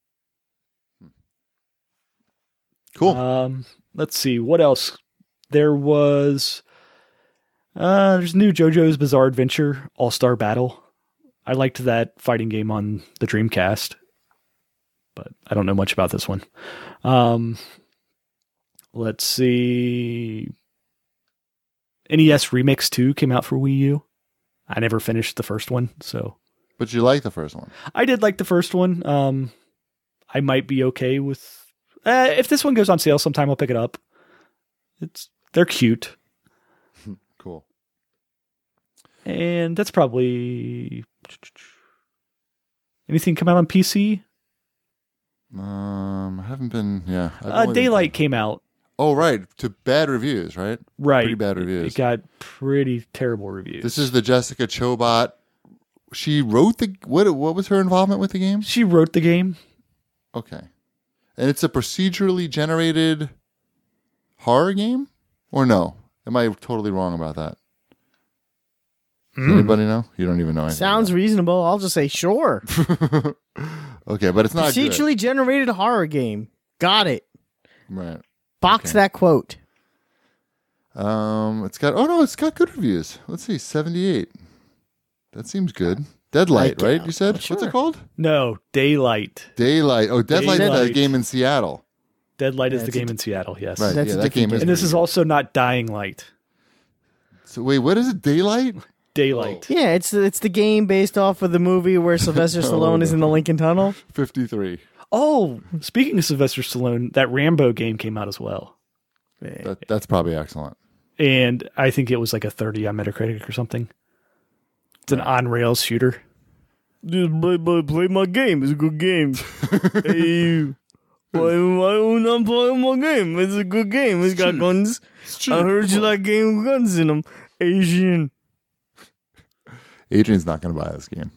Cool. Um, let's see what else. There was uh, there's new JoJo's Bizarre Adventure All Star Battle. I liked that fighting game on the Dreamcast, but I don't know much about this one. Um, let's see. N E S Remix two came out for Wii U. I never finished the first one, so but you like the first one. I did like the first one. Um, I might be okay with uh, if this one goes on sale sometime. I'll pick it up. It's they're cute, Cool. and that's probably anything come out on P C. Um, I haven't been. Yeah. I've Uh, only been- Daylight came out. Oh, right. To bad reviews, right? Right, Pretty bad reviews. It got pretty terrible reviews. This is the Jessica Chobot. She wrote the what? What was her involvement with the game? she wrote the game. Okay, and it's a procedurally generated horror game, or no? Am I totally wrong about that? Does Mm. anybody know? You don't even know. anything Sounds reasonable. I'll just say sure. about it. Okay, but it's not good. Procedurally generated horror game. Got it. Right. Box Okay. that quote. Um, it's got. Oh no, it's got good reviews. Let's see, seventy-eight. That seems good. Deadlight, I- right? You said sure. what's it called? No, Daylight. Daylight. Oh, Deadlight's that Daylight. game in Seattle. Deadlight Yeah, is the it's a game d- in Seattle. Yes, Right. That's yeah, a that different game is. game. and this is also not Dying Light. So wait, what is it? Daylight? Daylight. Yeah, it's it's the game based off of the movie where Sylvester Stallone is in the Lincoln Tunnel. Fifty-three. Oh, speaking of Sylvester Stallone, that Rambo game came out as well. That, that's probably excellent. And I think it was like a thirty on Metacritic or something. It's an on-rails shooter. Just play, play, play my game. It's a good game. Hey, why, why won't I play my game? It's a good game. It's got guns. It's I heard you like game with guns in them. Asian. Adrian's not going to buy this game.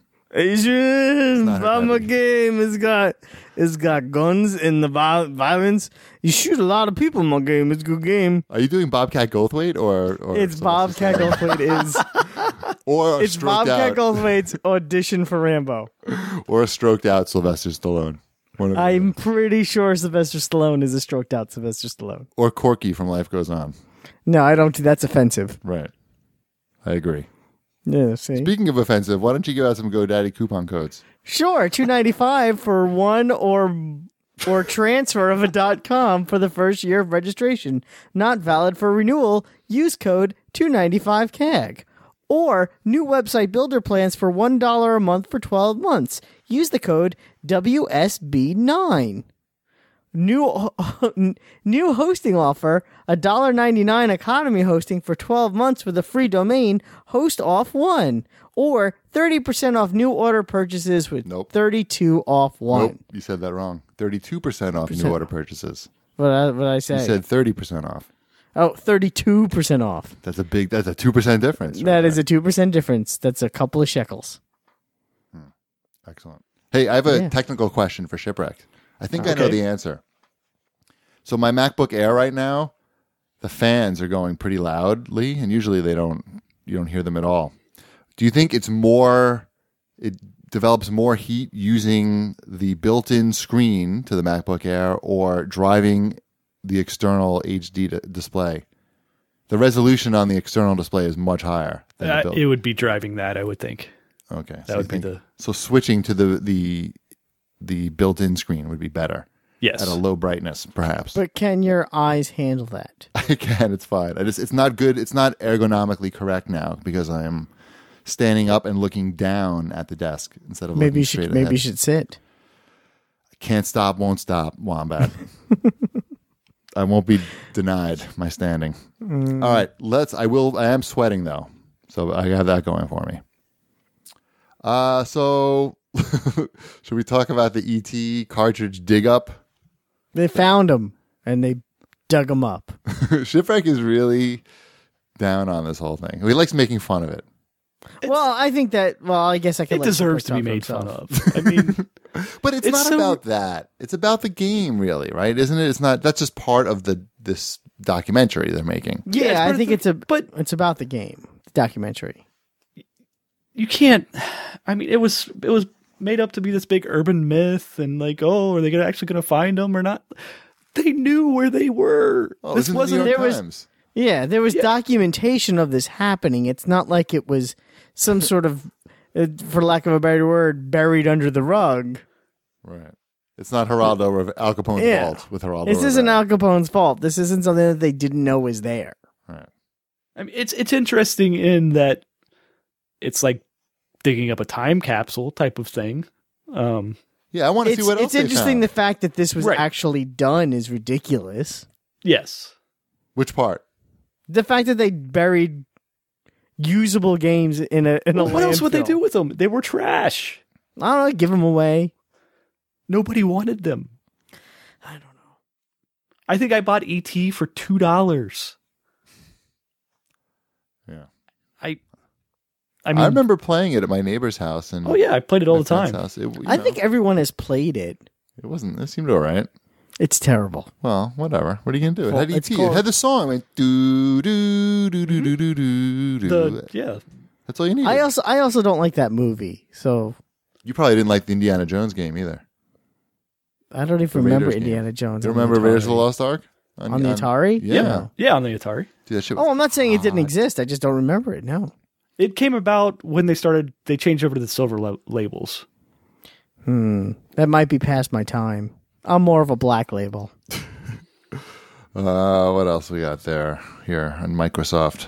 Asian. not her Buy my type. game. It's got it's got guns and the vi- violence. You shoot a lot of people in my game. It's a good game. Are you doing Bobcat Goldthwait or? or It's Bobcat Goldthwait is. Or a It's stroked Bobcat out, Goldthwait's audition for Rambo. or a stroked out Sylvester Stallone. One of the- I'm pretty sure Sylvester Stallone is a stroked out Sylvester Stallone. or Corky from Life Goes On. No, I don't. That's offensive. Right. I agree. Yeah, see. Speaking of offensive, why don't you give out some GoDaddy coupon codes? Sure, two ninety five for one or or transfer of a dot com for the first year of registration. Not valid for renewal. Use code two ninety-five C A G. Or new website builder plans for one dollar a month for twelve months. Use the code W S B nine. New new hosting offer, one dollar ninety-nine economy hosting for twelve months with a free domain, host off one. Or thirty percent off new order purchases with Nope. thirty-two off one. Nope, you said that wrong. thirty-two percent off new order purchases. What did I, what did I say? You said thirty percent off. oh, thirty-two percent off. That's a big, that's a two percent difference. right That is there. a two percent difference. That's a couple of shekels. Excellent. Hey, I have a Yeah. technical question for Shipwrecked. I think I know Okay. the answer. So my MacBook Air right now, the fans are going pretty loudly, and usually they don't. You don't hear them at all. Do you think it's more? It develops more heat using the built-in screen to the MacBook Air, or driving the external H D d- display? The resolution on the external display is much higher than the Uh, built. it would be driving that, I would think. Okay, That so, you would be think- the so switching to the the the built-in screen would be better yes. at a low brightness, perhaps. But can your eyes handle that? I can. It's fine. I just it's not good. It's not ergonomically correct now because I am standing up and looking down at the desk instead of Maybe looking you straight should ahead. maybe you should sit. Can't stop, won't stop, Wombat. I won't be denied my standing. Mm. All right, let's. I will. I am sweating though, so I have that going for me. Uh so should we talk about the E T cartridge dig up? They found him and they dug him up. Shipwreck is really down on this whole thing. He likes making fun of it. Well, I think that. Well, I guess I can. It let deserves to Shipwreck be talk made for fun himself. of. I mean, But it's, It's not so- about that. It's about the game, really, right? Isn't it? It's not. That's just part of the this documentary they're making. Yeah, Yeah, it's I part of think the- it's a. but- it's about the game, the documentary. you can't. I mean, it was it was made up to be this big urban myth, and like, oh, are they gonna actually going to find them or not? They knew where they were. Oh, this it's in the wasn't. New York there was- Times. Yeah, there was Yeah. documentation of this happening. It's not like it was some sort of, uh, for lack of a better word, buried under the rug. Right. It's not Geraldo Riv- Al Capone's Yeah. fault with Geraldo. This isn't Rivera. Al Capone's fault. This isn't something that they didn't know was there. Right. I mean, it's it's interesting in that it's like digging up a time capsule type of thing. Um, Yeah, I want to see It's, what else it's they interesting. found. The fact that this was Right. actually done is ridiculous. yes. Which part? The fact that they buried usable games in a in a What else would they landfill. do with them? They were trash. I don't know. Give them away. Nobody wanted them. I don't know. I think I bought E T for two dollars. Yeah. I, I, I mean, remember playing it at my neighbor's house. And oh yeah, I played it all the time. House. It, you I know, think everyone has played it. it wasn't. It seemed all right. It's terrible. Well, whatever. What are you gonna do? It Well, had E it's T. called- It had the song. It went do do do do do do do do. The yeah, That's all you need. I also I also don't like that movie. So You probably didn't like the Indiana Jones game either. I don't The even remember Raiders game. Indiana Jones. Do you on the remember Raiders of the Atari. Lost Ark on the Atari? Yeah. No. yeah, on the Atari. Dude, that shit was Oh, I'm not saying it didn't hot. exist. I just don't remember it. No. It came about when they started. They changed over to the silver la- labels. Hmm. That might be past my time. I'm more of a black label. Uh, what else we got there here on Microsoft?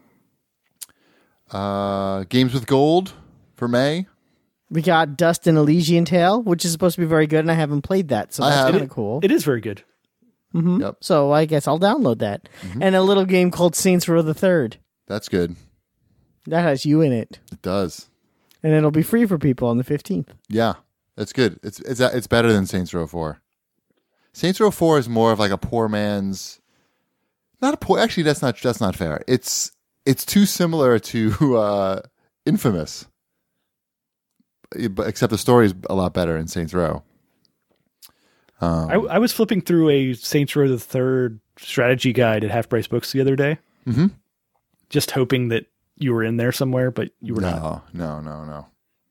Uh, Games with Gold for May. We got Dust and Elysian Tale, which is supposed to be very good, and I haven't played that, so I that's have. kind of cool. It is very good. Mm-hmm. Yep. So I guess I'll download that. Mm-hmm. And a little game called Saints Row the Third. That's good. That has you in it. It does. And it'll be free for people on the fifteenth. Yeah, that's good. It's it's it's better than Saints Row four. Saints Row four is more of like a poor man's. Not a poor. Actually, that's not that's not fair. It's it's too similar to uh, Infamous, except the story is a lot better in Saints Row. Um, I, I was flipping through a Saints Row the Third strategy guide at Half Price Books the other day, mm-hmm. just hoping that you were in there somewhere, but you were no, not. No, no, no,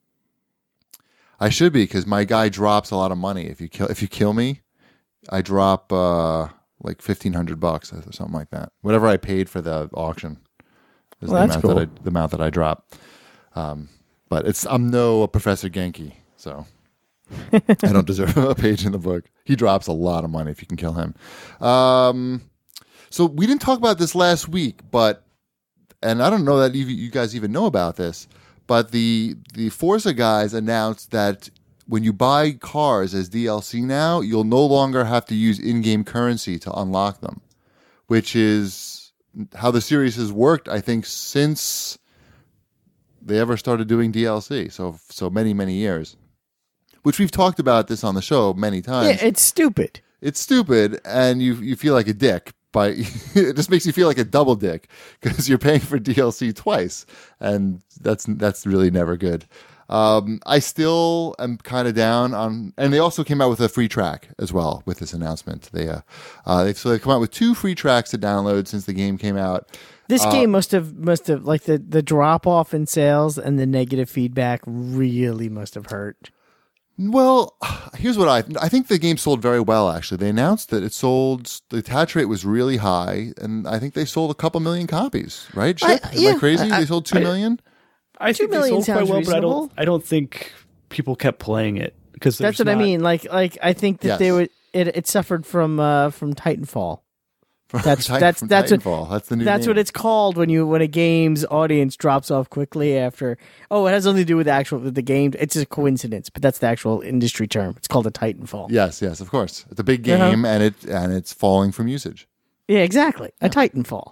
I should be, because my guy drops a lot of money. If you kill, if you kill me, I drop uh, like fifteen hundred bucks or something like that. Whatever I paid for the auction is Well, the that's amount cool. that I, the amount that I drop. Um, but it's I'm no Professor Genki, so I don't deserve a page in the book. He drops a lot of money if you can kill him. Um, so we didn't talk about this last week, but. And I don't know that you, you guys even know about this, but the the Forza guys announced that when you buy cars as D L C now, you'll no longer have to use in-game currency to unlock them, which is how the series has worked, I think, since they ever started doing D L C. So so many, many years, which we've talked about this on the show many times. Yeah, it's stupid. It's stupid, and you you feel like a dick. By, it just makes you feel like a double dick because you're paying for D L C twice, and that's that's really never good. Um, I still am kind of down on, and they also came out with a free track as well with this announcement. They uh, uh, they've so they've come out with two free tracks to download since the game came out. This Uh, game must have must have like the the drop off in sales and the negative feedback really must have hurt. Well, here's what I I think the game sold very well. Actually, they announced that it sold, the attach rate was really high, and I think they sold a couple million copies. Right? Chip? I- Am yeah, I crazy? I- they sold two I- million. I Two think they million sold quite sounds well, but I reasonable. don't. I don't think people kept playing it because That's what I mean. Like like I think that Yes. they would it, it suffered from uh, from Titanfall. That's- Titan- that's- from that's what- Titanfall. That's the new. That's name. what it's called when you when a game's audience drops off quickly after. Oh, it has nothing to do with the actual with the game. It's a coincidence, but that's the actual industry term. It's called a Titanfall. Yes, yes, of course. It's a big Uh-huh. game, and it and it's falling from usage. Yeah, exactly. A Titanfall.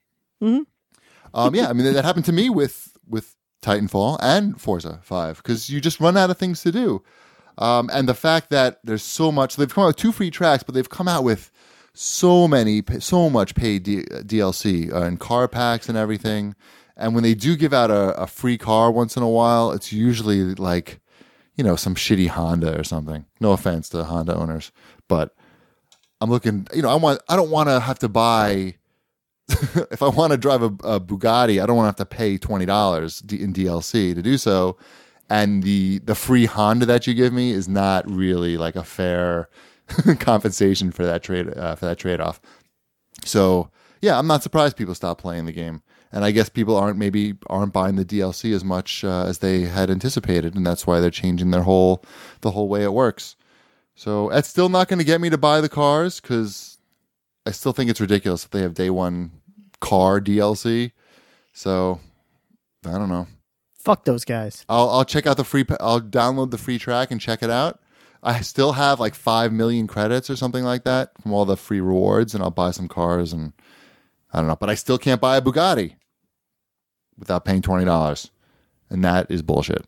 Um, yeah, I mean that happened to me with with Titanfall and Forza five because you just run out of things to do. Um, and the fact that there's so much, they've come out with two free tracks, but they've come out with so many, so much paid D- DLC uh, and car packs and everything. And when they do give out a, a free car once in a while, it's usually like, you know, some shitty Honda or something. No offense to Honda owners, but I'm looking, you know, I want, I don't want to have to buy. If I want to drive a, a Bugatti, I don't want to have to pay twenty dollars in D L C to do so. And the the free Honda that you give me is not really like a fair compensation for that trade uh, for that trade off. So yeah, I'm not surprised people stop playing the game, and I guess people aren't maybe aren't buying the D L C as much uh, as they had anticipated, and that's why they're changing their whole the whole way it works. So that's still not going to get me to buy the cars because I still think it's ridiculous that they have day one car D L C. So I don't know. Fuck those guys. I'll I'll check out the free. I'll download the free track and check it out. I still have like five million credits or something like that from all the free rewards, and I'll buy some cars and I don't know. But I still can't buy a Bugatti without paying twenty dollars, and that is bullshit.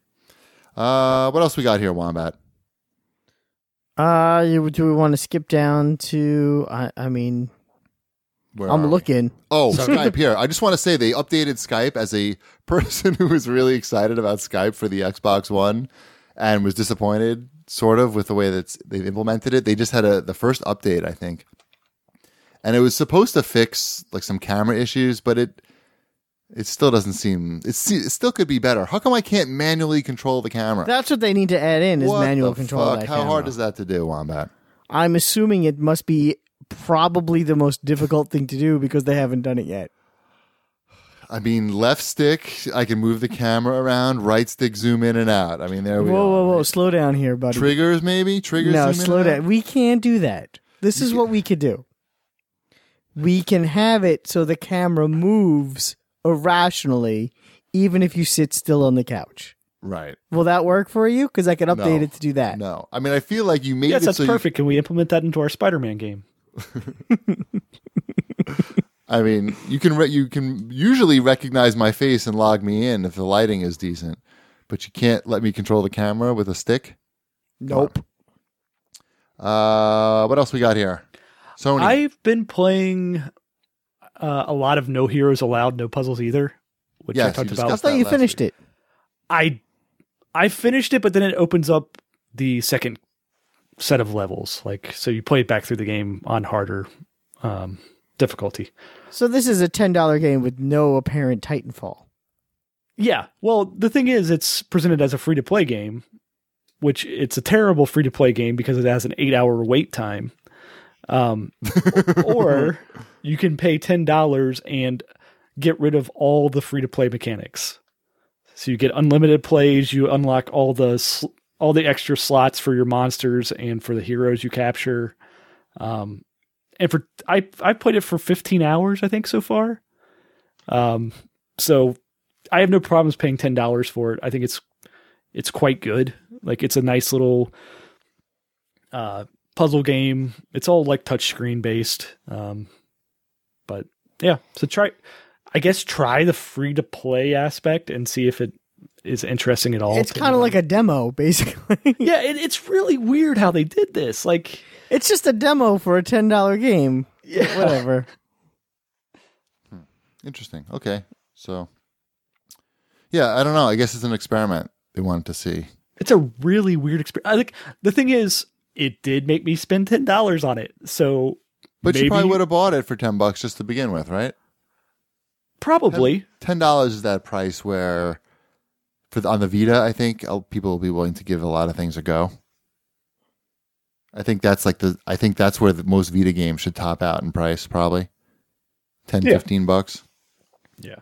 Uh, what else we got here, Wombat? Uh, you, do we want to skip down to? I, I mean, Where I'm are we? looking. Oh, Skype here. I just want to say they updated Skype as a person who was really excited about Skype for the Xbox One and was disappointed sort of with the way that they've implemented it. They just had a the first update, I think. And it was supposed to fix like some camera issues, but it it still doesn't seem it, it still could be better. How come I can't manually control the camera? That's what they need to add in is What manual the control. fuck? Of that How camera. hard is that to do, Wombat? I'm assuming it must be probably the most difficult thing to do because they haven't done it yet. I mean, left stick, I can move the camera around. Right stick, zoom in and out. I mean, there we Whoa, are. whoa, whoa! Slow down here, buddy. Triggers, maybe? Triggers, no, zoom in slow and out? down. We can't do that. This is what we could do. We can have it so the camera moves irrationally, even if you sit still on the couch. Right. Will that work for you? Because I could update No. it to do that. No. I mean, I feel like you made Yes, it that's so you- perfect. Can we implement that into our Spider-Man game? I mean, you can re- you can usually recognize my face and log me in if the lighting is decent, but you can't let me control the camera with a stick. Nope. Uh, what else we got here? Sony. I've been playing uh, a lot of No Heroes Allowed, No Puzzles Either, which Yes, I you talked discussed about. I thought that you last finished week. it. I I finished it, but then it opens up the second set of levels. Like, so you play it back through the game on harder um, difficulty. So this is a ten dollar game with no apparent Titanfall. Yeah. Well, the thing is, it's presented as a free to play game, which it's a terrible free to play game because it has an eight hour wait time. Um, or you can pay ten dollars and get rid of all the free to play mechanics. So you get unlimited plays. You unlock all the sl- all the extra slots for your monsters and for the heroes you capture. Um, and for I I played it for fifteen hours, I think, so far. Um, so I have no problems paying ten dollars for it. I think it's it's quite good. Like, it's a nice little uh, puzzle game. It's all like touchscreen based. Um, but yeah, so try. I guess try the free to play aspect and see if it is interesting at all. It's kind of like a demo, basically. Yeah, it, it's really weird how they did this. Like, It's just a demo for a ten dollar game. yeah. Whatever. Interesting. Okay. So, yeah, I don't know. I guess it's an experiment they wanted to see. It's a really weird experience. I think the thing is, it did make me spend ten dollars on it. So, But maybe, you probably would have bought it for ten bucks just to begin with, right? probably. ten dollars is that price where, for the, on the Vita, I think uh, people will be willing to give a lot of things a go. I think that's like the. I think that's where the most Vita games should top out in price, probably ten, Yeah. fifteen bucks. Yeah.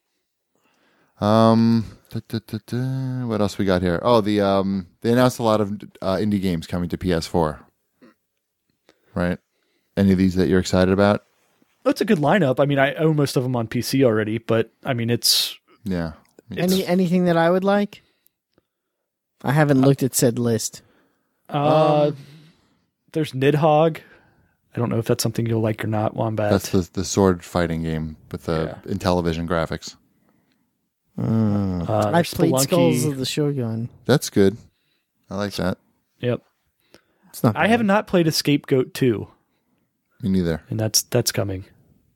Um, da, da, da, da. What else we got here? Oh, the um, they announced a lot of uh, indie games coming to P S four. Right? Any of these that you're excited about? It's a good lineup. I mean, I own most of them on P C already, but I mean, it's Yeah. Any anything that I would like? I haven't looked at said list. uh, Um, there's Nidhogg. I don't know if that's something you'll like or not, Wombat. That's the the sword fighting game with the Yeah. Intellivision graphics. uh, I've there's played Spelunky. Skulls of the Shogun. That's good. I like that. Yep. It's not. I bad. have not played Scapegoat two, Me neither. and that's that's coming.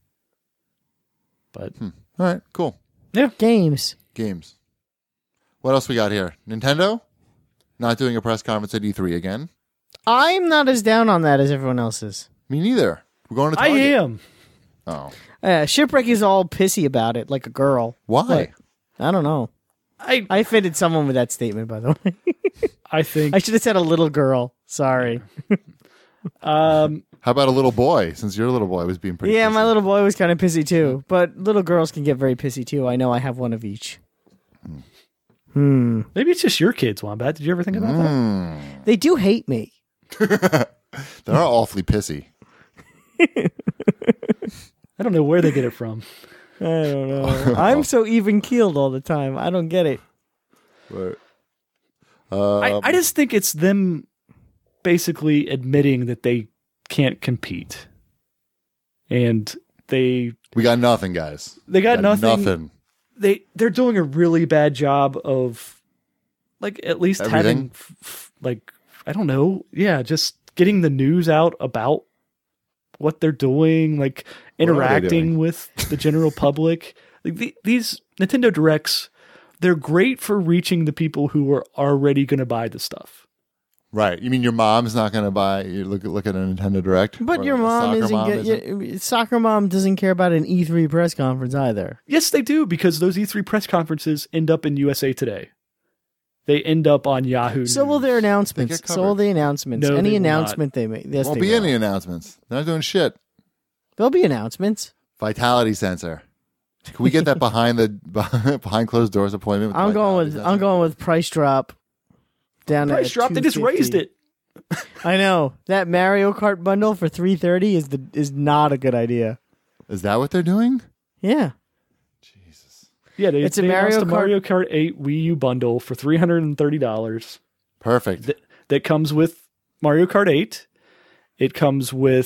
But All right. Cool. games. Games. What else we got here? Nintendo not doing a press conference at E three again. I'm not as down on that as everyone else is. Me neither. We're going to I Target. am. Oh, Uh, Shipwreck is all pissy about it, like a girl. why? What? I don't know. I I offended someone with that statement, by the way. I think I should have said a little girl. Sorry. um How about a little boy? Since your little boy was being pretty. Yeah, pissy. my little boy was kind of pissy too, but little girls can get very pissy too. I know I have one of each. Hmm. maybe it's just your kids, Wombat. Did you ever think about that? Mm. They do hate me. They are awfully pissy. I don't know where they get it from. I don't know. I'm so even keeled all the time. I don't get it. But, um, I, I just think it's them basically admitting that they can't compete. And they we got nothing, guys. they got, nothing. Nothing. They they're doing a really bad job of like at least Everything? having f- f- like I don't know. Yeah, just getting the news out about what they're doing, like What are they interacting doing? with the general public. Like the, these Nintendo Directs, they're great for reaching the people who are already going to buy the stuff. Right. You mean your mom's not going to buy? You look look at a Nintendo Direct. But Or your a mom soccer isn't. mom get, isn't? yeah, soccer mom doesn't care about an E three press conference either. Yes, they do, because those E three press conferences end up in U S A Today. They end up on Yahoo. So will News. their They announcements. get So will covered. the announcements. No, Any they will announcement they make. Yes, Won't they be will. any announcements. They're not doing shit. There'll be announcements. Vitality sensor. Can we get that behind the behind closed doors appointment? With I'm the going vitality with. sensor? I'm going with price drop. Down price at drop. They just two fifty. raised it. I know that Mario Kart bundle for three thirty is the is not a good idea. Is that what they're doing? Yeah, Jesus. Yeah, they, It's a they Mario announced a Kart- Mario Kart eight Wii U bundle for three hundred and thirty dollars. Perfect. That, that comes with Mario Kart eight. It comes with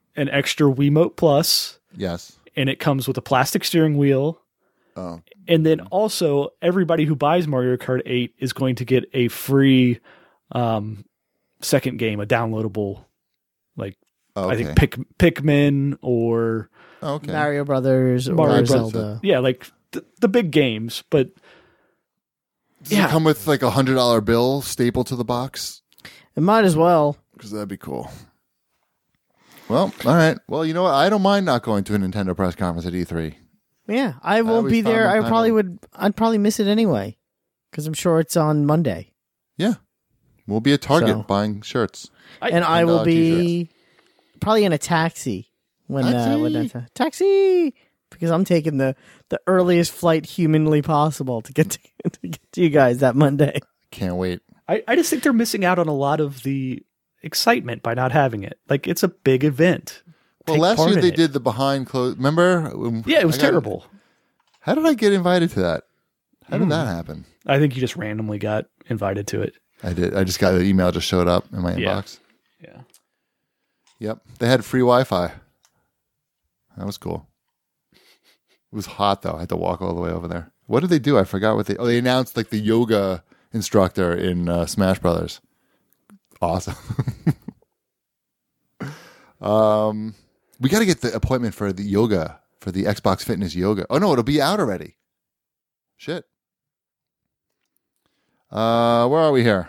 an extra Wiimote Plus, Yes. and it comes with a plastic steering wheel. Oh. And then also, everybody who buys Mario Kart eight is going to get a free um, second game, a downloadable, like Okay. I think Pick, Pikmin or Okay. Mario Brothers or Mario Zelda. Brothers. Yeah, like th- the big games. But Does yeah. it come with like a hundred dollar bill stapled to the box? It might as well. Because that'd be cool. Well, all right. Well, you know what? I don't mind not going to a Nintendo press conference at E three. Yeah, I won't always be there. found I them probably kind would. I'd probably miss it anyway, because I'm sure it's on Monday, Yeah. We'll be at Target So- buying shirts. I, and I will $10 be probably in a taxi when uh, when Taxi. that's taxi because I'm taking the the earliest flight humanly possible to get to, to get to you guys that Monday. Can't wait. I, I just think they're missing out on a lot of the excitement by not having it. Like, it's a big event. Well, Take last part year in they it. did the behind closed. Remember? Yeah, it was I got- terrible. How did I get invited to that? How did Mm. that happen? I think you just randomly got invited to it. I did. I just got the email just showed up in my Yeah. inbox. Yeah. Yep. They had free Wi-Fi. That was cool. It was hot though. I had to walk all the way over there. What did they do? I forgot what they. Oh, they announced like the yoga instructor in uh, Smash Brothers. Awesome. um, we got to get the appointment for the yoga for the Xbox Fitness yoga. Oh no, it'll be out already. Shit. Uh, where are we here?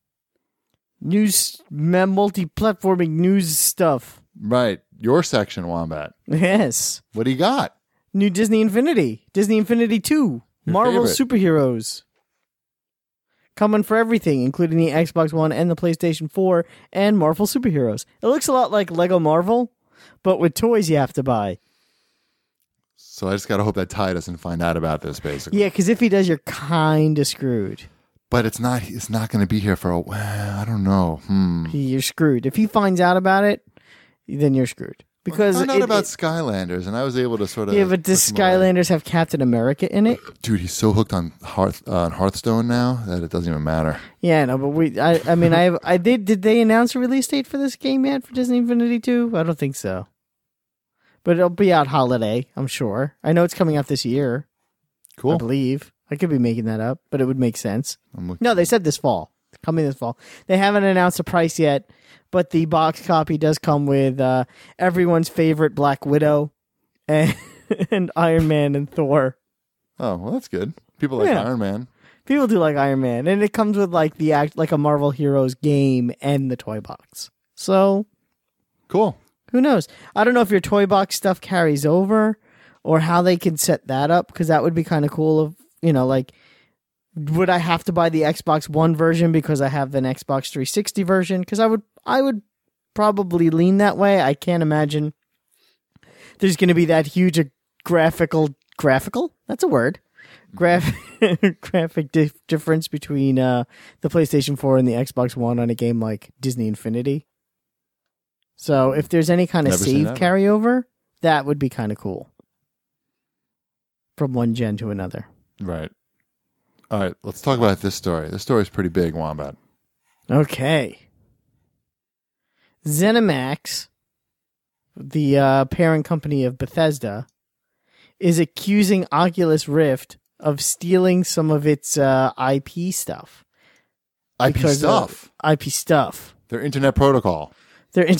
News, multi-platforming news stuff. Right, your section, Wombat. Yes, What do you got? new Disney Infinity, Disney Infinity Two, Your Marvel favorite. superheroes. Coming for everything, including the Xbox One and the PlayStation four and Marvel superheroes. It looks a lot like Lego Marvel, but with toys you have to buy. So I just got to hope that Ty doesn't find out about this, basically. Yeah, because if he does, you're kind of screwed. But it's not. It's not going to be here for a. Well, I don't know. Hmm. You're screwed. If he finds out about it, then you're screwed. Because I found out it- about it- Skylanders, and I was able to sort of. yeah, but does push him away. Skylanders have Captain America in it? Dude, he's so hooked on Hearth uh, on Hearthstone now that it doesn't even matter. Yeah, no, but we. I, I mean, I, have, I did. Did they announce a release date for this game yet for Disney Infinity Two? I don't think so. But it'll be out holiday, I'm sure. I know it's coming out this year. I Cool. believe. I could be making that up, but it would make sense. I'm looking. No, they said this fall. Coming this fall. They haven't announced a price yet, but the box copy does come with uh, everyone's favorite Black Widow and, and Iron Man and Thor. Oh, well, that's good. People like Yeah. Iron Man. People do like Iron Man, and it comes with like the act like a Marvel Heroes game and the toy box. So Cool. who knows? I don't know if your toy box stuff carries over or how they can set that up, because that would be kind of cool. Of you know, like, would I have to buy the Xbox One version because I have an Xbox three sixty version? Because I would, I would probably lean that way. I can't imagine there's going to be that huge a graphical, graphical. That's a word. Graph, graphic dif- difference between uh, the PlayStation four and the Xbox One on a game like Disney Infinity. So if there's any kind of Never seen save that. carryover, that would be kind of cool. From one gen to another. Right. All right. Let's talk about this story. This story is pretty big, Wombat. Okay. ZeniMax, the uh, parent company of Bethesda, is accusing Oculus Rift of stealing some of its uh, I P stuff. I P Because, uh, stuff. I P stuff. Their internet protocol. They're in-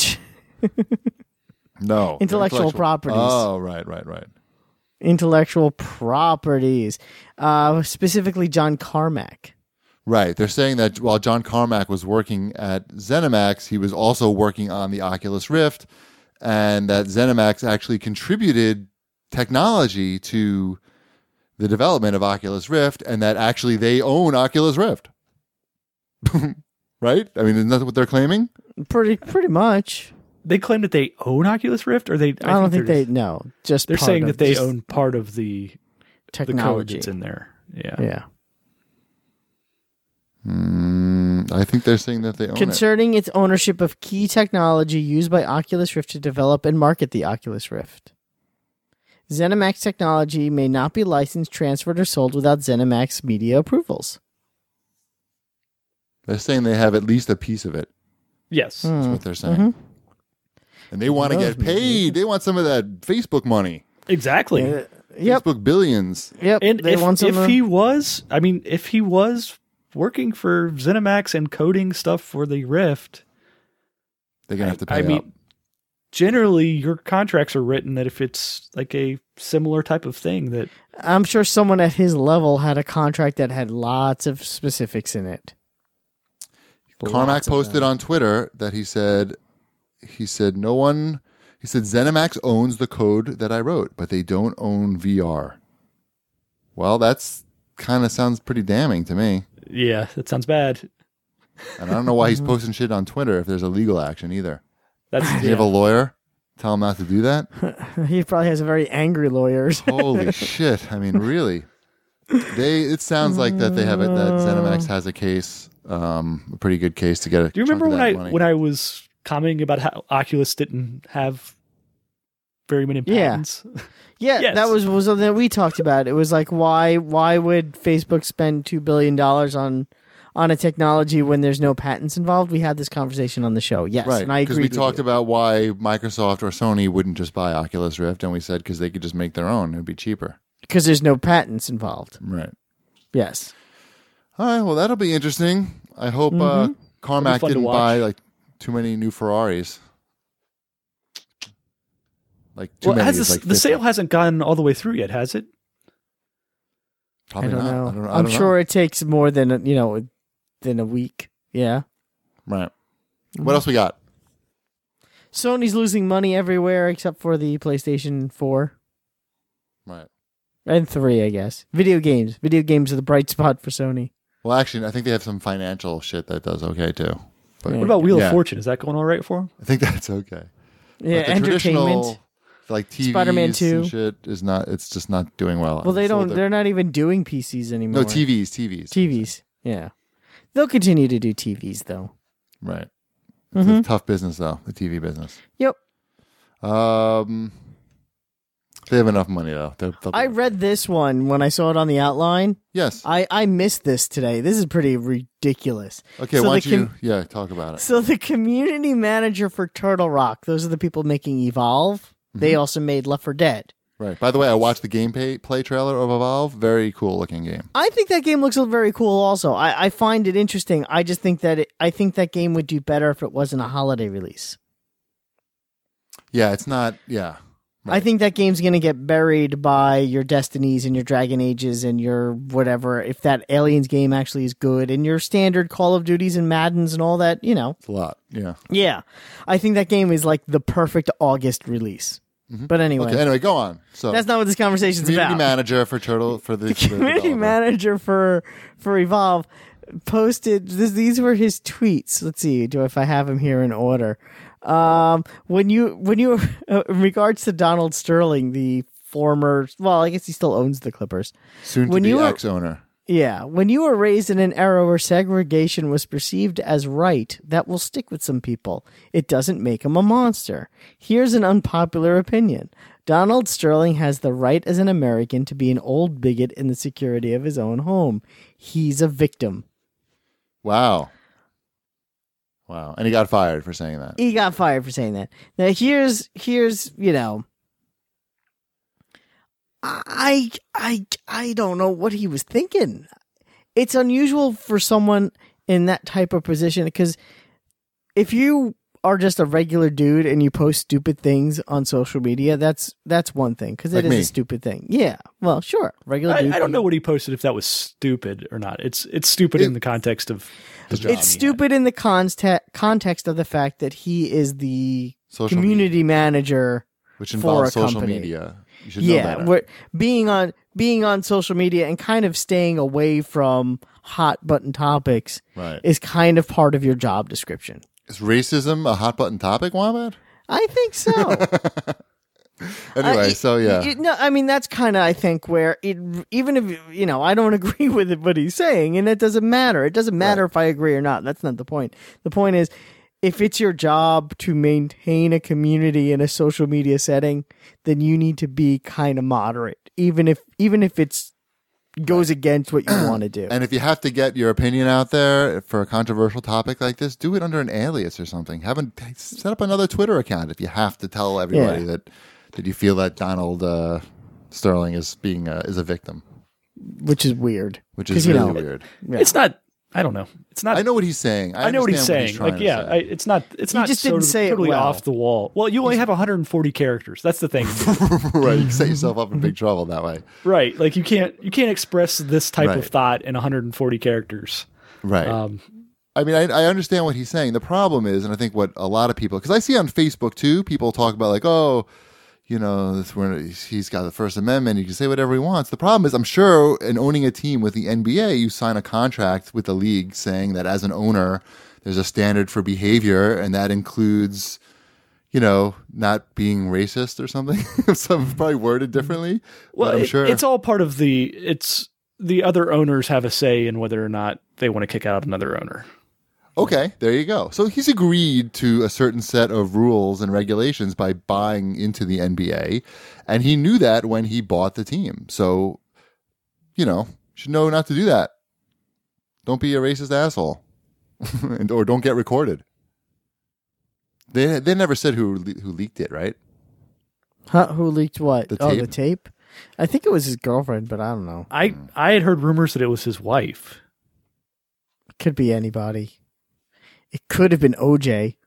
No. Intellectual properties. Oh, right, right, right. intellectual properties, uh, specifically John Carmack. Right. They're saying that while John Carmack was working at ZeniMax, he was also working on the Oculus Rift, and that ZeniMax actually contributed technology to the development of Oculus Rift, and that actually they own Oculus Rift. Right? I mean, isn't that what they're claiming? Pretty, pretty much. They claim that they own Oculus Rift, or they? I, don't think, they're they just- no. Just They're part saying of that they just own part of the the code technology. that's in there. Yeah. Yeah. Mm, I think they're saying that they own it. Concerning its ownership of key technology used by Oculus Rift to develop and market the Oculus Rift. ZeniMax technology may not be licensed, transferred, or sold without ZeniMax media approvals. They're saying they have at least a piece of it. Yes. Hmm. That's what they're saying. Mhm. And they want to knows, get paid. They want some of that Facebook money. Exactly. Uh, yep. Facebook billions. Yep. And they if, want some. if uh, he was, I mean, if he was working for ZeniMax and coding stuff for the Rift, They're going to have to pay I up. mean, generally your contracts are written that if it's like a similar type of thing that I'm sure someone at his level had a contract that had lots of specifics in it. Carmack Lots of posted them. on Twitter that he said, he said, no one, he said, ZeniMax owns the code that I wrote, but they don't own V R. Well, that's kind of sounds pretty damning to me. yeah, that sounds bad. And I don't know why he's posting shit on Twitter if there's a legal action either. That's Does he have a lawyer? Tell him not to do that? He probably has a very angry lawyers. Holy shit. I mean, really. They. It sounds like that they have it, that ZeniMax has a case, um, a pretty good case to get a Do you chunk remember of when that I money. when I was commenting about how Oculus didn't have very many Yeah. patents? Yeah, Yes. that was was something that we talked about. It was like why why would Facebook spend two billion dollars on on a technology when there's no patents involved? We had this conversation on the show. Yes, Right, and I because agree. we talked about why Microsoft or Sony wouldn't just buy Oculus Rift, and we said because they could just make their own, it would be cheaper. because there's no patents involved. Right. Yes. All right. Well, that'll be interesting. I hope uh, Carmack fun to didn't watch. buy like too many new Ferraris. Like too Well, many. has is the, like the fifty. sale hasn't gone all the way through yet, has it? Probably I don't not. know. I don't, I I'm don't sure know. it takes more than a- you know than a week. Yeah. Right. What else we got? Sony's losing money everywhere except for the PlayStation four Right. and three, I guess. Video games. Video games are the bright spot for Sony. Well, actually, I think they have some financial shit that does okay too. But Yeah. What about Wheel Yeah. of Fortune? Is that going all right for him? I think that's okay. Yeah, But the entertainment. traditional, like T Vs Spider-Man two. and shit is not. It's just not doing well. Well, they So don't. the- They're not even doing P Cs anymore. no T Vs. T Vs. T Vs. Yeah, they'll continue to do T Vs though. Right. It's Mhm. a tough business though, the T V business. Yep. Um, they have enough money though. They'll, they'll be I okay. read this one when I saw it on the outline. Yes. I I missed this today. This is pretty ridiculous. Okay. so why the don't you? com- Yeah. Talk about it. So the community manager for Turtle Rock. Those are the people making Evolve. They Mm-hmm. also made Left four Dead. Right. By the way, I watched the gameplay play trailer of Evolve. Very cool looking game. I think that game looks very cool. Also, I, I find it interesting. I just think that it, I think that game would do better if it wasn't a holiday release. Yeah. It's not. Yeah. I think that game's going to get buried by your Destinies and your Dragon Ages and your whatever. If that Aliens game actually is good and your standard Call of Duties and Maddens and all that, you know. It's a lot. Yeah. Yeah. I think that game is like the perfect August release. But anyway, Okay. Anyway, go on. So that's not what this conversation's community about. manager for Turtle for the, the the community developer. manager for for Evolve posted this, these were his tweets. Let's see, do if I have them here in order. Um, when you when you uh, in regards to Donald Sterling, the former, well, I guess he still owns the Clippers. Soon to when be you were- ex-owner. Yeah, when you were raised in an era where segregation was perceived as right, that will stick with some people. It doesn't make him a monster. Here's an unpopular opinion. Donald Sterling has the right as an American to be an old bigot in the security of his own home. He's a victim. Wow. Wow. And he got fired for saying that. He got fired for saying that. Now here's here's, you know, I I I don't know what he was thinking. It's unusual for someone in that type of position because if you are just a regular dude and you post stupid things on social media, that's that's one thing because it Like is me. a stupid thing. Yeah, well, sure, regular I, dude. I don't know what he posted if that was stupid or not. It's it's stupid It- in the context of the job. It's he had. stupid in the conste- context of the fact that he is the Social community manager. Which for involves a social company. media. You should know Yeah, better. we're being on being on social media and kind of staying away from hot button topics Right. is kind of part of your job description. Is racism a hot button topic, Wombat? I think so. Anyway, I- so yeah. it- no, I mean that's kind of I think where it even if you know I don't agree with it, what he's saying, and it doesn't matter. It doesn't matter Right. if I agree or not. That's not the point. The point is, if it's your job to maintain a community in a social media setting, then you need to be kind of moderate, even if even if it's goes against what you want to do. And if you have to get your opinion out there for a controversial topic like this, do it under an alias or something. Have a, set up another Twitter account if you have to tell everybody Yeah. that that you feel that Donald uh, Sterling is being a, is a victim, Which is weird. which 'Cause, is you really know, weird. Yeah. It's not. I don't know. It's not. I know what he's saying. I, I know what he's understand saying. trying Like, to yeah, say. I, it's not. It's He not just so didn't say it totally well. off the wall. Well, you only have one hundred forty characters. That's the thing, right. You set yourself up in big trouble that way. right? Like you can't you can't express this type Right. of thought in one hundred forty characters. Right. Um, I mean, I, I understand what he's saying. The problem is, and I think what a lot of people, because I see on Facebook too, people talk about like, oh, you know, this, where he's got the First Amendment. He can say whatever he wants. The problem is, I'm sure in owning a team with the N B A, you sign a contract with the league saying that as an owner, there's a standard for behavior, and that includes, you know, not being racist or something. Some probably worded differently. well, but I'm it- sure it's all part of the. It's the other owners have a say in whether or not they want to kick out another owner. Okay, there you go. So he's agreed to a certain set of rules and regulations by buying into the N B A, and he knew that when he bought the team. So, you know, should know not to do that. Don't be a racist asshole, and, or don't get recorded. They they never said who le- who leaked it, right? Huh, who leaked what? The Oh, tape? the tape? I think it was his girlfriend, but I don't know. I I had heard rumors that it was his wife. Could be anybody. It could have been O J.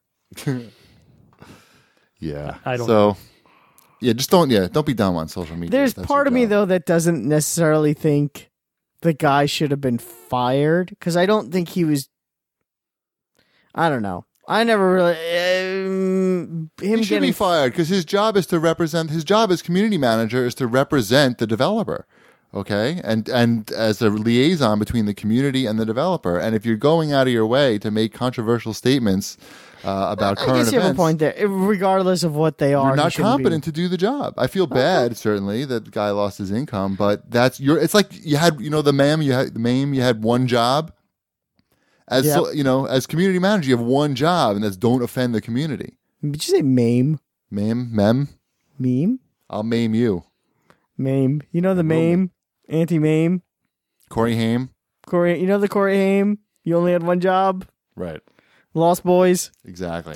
Yeah. I don't So, yeah, just don't yeah don't be dumb on social media. There's That's part your of me job. though that doesn't necessarily think the guy should have been fired because I don't think he was. I don't know. I never really um, him He should getting be fired because his job is to represent. His job as community manager is to represent the developer, okay, and and as a liaison between the community and the developer. And if you're going out of your way to make controversial statements uh, about I current guess you have a events, point there. Regardless of what they are, you're he not shouldn't be- competent to do the job. I feel bad, certainly, that the guy lost his income, but that's your. It's like you had, you know, the meme. You had the meme. You had one job. As Yep. so, you know, as community manager, you have one job, and that's don't offend the community. Did you say meme? Meme, mem. Meme? I'll meme you. Meme. You know the meme? Anti-meme? Corey Haim. Corey, you know the Corey Haim? You only had one job? Right. Lost Boys? Exactly.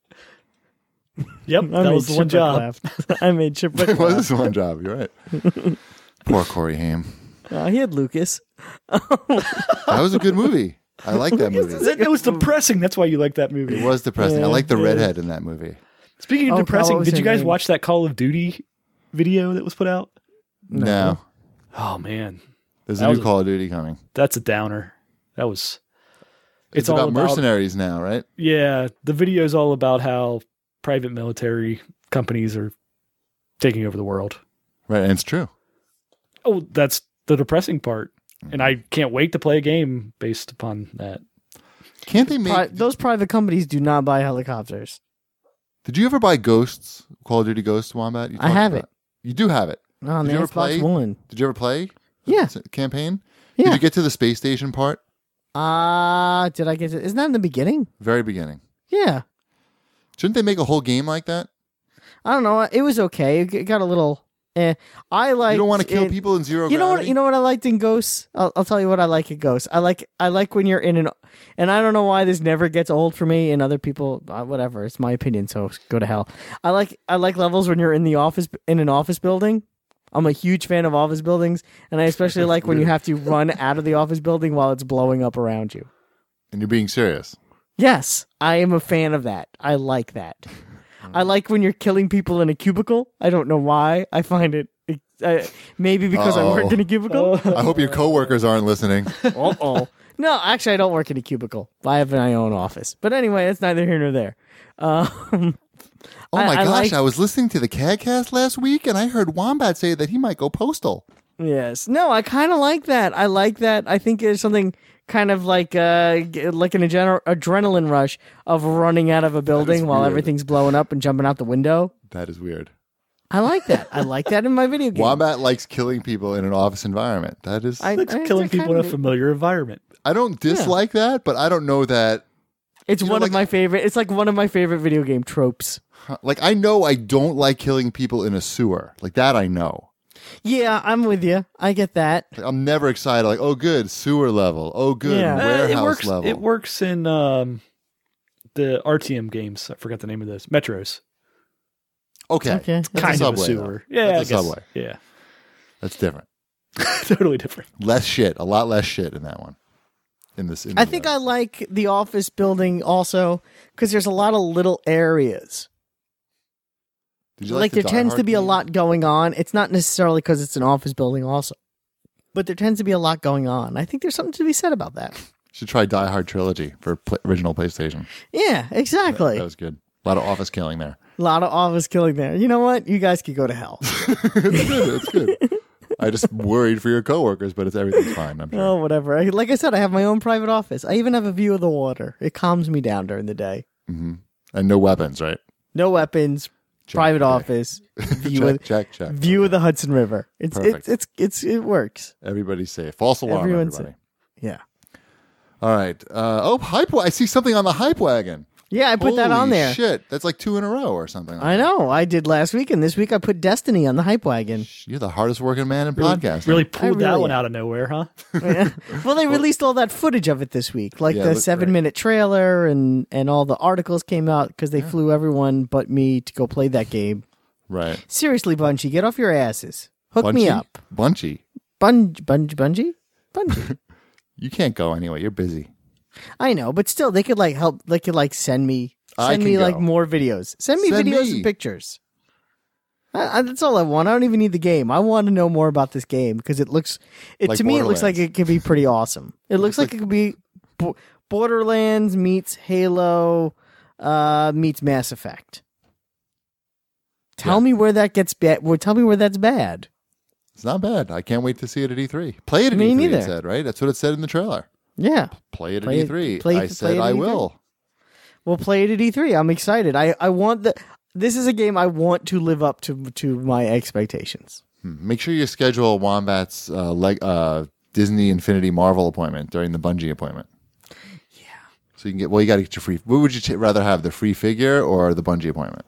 Yep, I that made was the one Chipwick job. laugh. I made Chipwick it was laugh. this one job. You're right. Poor Corey Haim. Uh, he had Lucas. That was a good movie. I like that movie. It, it was depressing. That's why you like that movie. It was depressing. I Yeah, like the yeah. redhead in that movie. Speaking of Oh, God, depressing, what was did you her guys name? watch that Call of Duty video that was put out? No. Oh man, There's That a new was a- Call of Duty coming. that's a downer. That was. It's, It's, about, all about mercenaries now, right? Yeah, the video is all about how private military companies are taking over the world. Right. And it's true. Oh, that's the depressing part. And I can't wait to play a game based upon that. Can't they make. Pri- those private companies do not buy helicopters. Did you ever buy Ghosts? Call of Duty Ghosts, Wombat? You I talked have about- it. You do have it. No, on Did the you ever Xbox play? One. Did you ever play? Yeah. the campaign? Yeah. Did you get to the space station part? Ah, did I get to? Isn't that in the beginning? Very beginning. Yeah. Shouldn't they make a whole game like that? I don't know. It was okay. It got a little. Eh. I like. You don't want to kill people in zero You know what? gravity? You know what I liked in Ghosts. I'll, I'll tell you what I like in Ghosts. I like. I like when you're in an. And I don't know why this never gets old for me. And other people, uh, whatever. It's my opinion. So go to hell. I like. I like levels when you're in the office in an office building. I'm a huge fan of office buildings, and I especially like when you have to run out of the office building while it's blowing up around you. And you're being serious. Yes, I am a fan of that. I like that. I like when you're killing people in a cubicle. I don't know why. I find it uh, maybe because Uh-oh. I work in a cubicle. I hope your coworkers aren't listening. Uh oh. No, actually, I don't work in a cubicle. I have my own office. But anyway, it's neither here nor there. Um, Oh I- my I gosh, like- I was listening to the CADcast last week and I heard Wombat say that he might go postal. yes. No, I kind of like that. I like that. I think there's something kind of like uh, g- like an adren- adrenaline rush of running out of a building while weird. everything's blowing up and jumping out the window. That is weird. I like that. I like that in my video game. Wombat likes killing people in an office environment. That is I- I, It's I- killing I people in kinda a do. familiar environment. don't dislike that, but I don't know that It's You know, one like- of my favorite. It's like one of my favorite video game tropes. like I know I don't like killing people in a sewer. Like that I know. Yeah, I'm with you. I get that. Like, I'm never excited. Like, oh, good sewer level. Oh, good Yeah. Uh, warehouse it works, level. It works in um, the R T M games. I forgot the name of those. Metros. Okay, Okay. That's a Kind of a subway, sewer. though. Yeah, That's I a guess. subway. Yeah. That's different. Totally different. Less shit. A lot less shit in that one. In this, in I the, think uh, I like the office building also because there's a lot of little areas. Did you Like, the there Die tends Hard to be a game? lot going on. It's not necessarily because it's an office building also, but there tends to be a lot going on. I think there's something to be said about that. Should try Die Hard trilogy for pl- original PlayStation. Yeah, exactly. That was good. A lot of office killing there. A lot of office killing there. You know what? You guys could go to hell. It's good. It's good. I just worried for your coworkers, but it's everything's fine. I'm sure. Oh, whatever. I, like I said, I have my own private office. I even have a view of the water. It calms me down during the day. Mm-hmm. And no weapons, right? No weapons. Check, private check. office. View check, of, check, check. View of the Hudson River. It's Perfect. it's it's it's it works. Everybody's safe. False alarm, Everyone's everybody. Yeah. All right. Uh, oh, hype. I see something on the hype wagon. Yeah, I put that Holy on there. Shit, that's like two in a row or something. Like I know. I did last week, and this week I put Destiny on the hype wagon. that. You're the hardest working man in podcasting. Really pulled that really one am. out of nowhere, huh? Yeah. Well, they released all that footage of it this week, like Yeah, it the looked seven-minute trailer, and and all the articles came out because they flew everyone but me to go play that game. Right. Seriously, Bungie, get off your asses. Hook Bunchy? me up. Bunchy. Bunge, bunge, Bungie? Bungie. You can't go anyway. You're busy. I know, but still, they could like help. They could like send me, I send can me go. like more videos. Send me Send videos me. and pictures. I, I, that's all I want. I don't even need the game. I want to know more about this game because it looks. It Like to me, it looks like Borderlands. it could be pretty awesome. It looks like, like- it could be Bo- Borderlands meets Halo uh, meets Mass Effect. Tell Yeah. me where that gets bad. Well, tell me where that's bad. It's not bad. I can't wait to see it at E three. Play it at Me E three, neither. it said, right? That's what it said in the trailer. Yeah, Play it Play at it- E three. play- I play said it at I E three. will. we'll play it at E three. I'm excited. I, I want the. This is a game I want to live up to to my expectations. Hmm. Make sure you schedule Wombat's uh, leg, uh, Disney Infinity Marvel appointment during the Bungie appointment. Yeah. So you can get, well, you got to get your free. What would you t- rather have, the free figure or the Bungie appointment?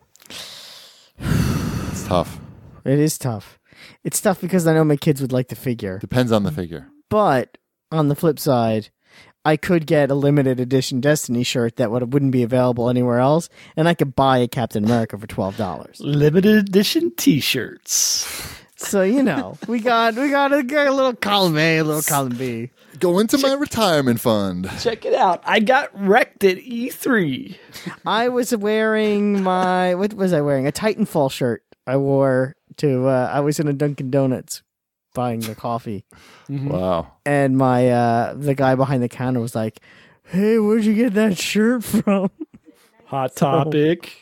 It's tough. It is tough. It's tough because I know my kids would like the figure. Depends on the figure. But on the flip side, I could get a limited edition Destiny shirt that would, wouldn't be available anywhere else, and I could buy a Captain America for twelve dollars. Limited edition T-shirts. So you know, we got we got a, got a little column A, a little column B. Go into my retirement fund. Check it out. I got wrecked at E three. I was wearing my what was I wearing? A Titanfall shirt. I wore to. Uh, I was in a Dunkin' Donuts buying the coffee. Wow. And my uh the guy behind the counter was like, "Hey, where'd you get that shirt from?" Hot topic.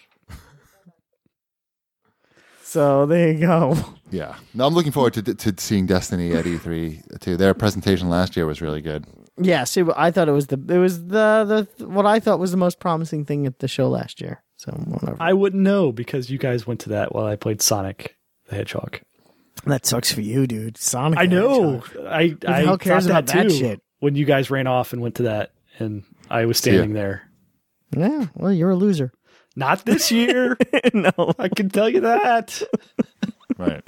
So there you go. Yeah. No, I'm looking forward to to seeing Destiny at E three too. Their presentation last year was really good. Yeah, see, I thought it was the it was the the what I thought was the most promising thing at the show last year. So whatever. I wouldn't know because you guys went to that while I played Sonic the Hedgehog. That sucks for you, dude. Sonic. I the know. Hedgehog. I the I hell cares thought about that too shit? when you guys ran off and went to that, and I was See ya. standing there. Yeah, well, you're a loser. Not this year. No. I can tell you that. Right.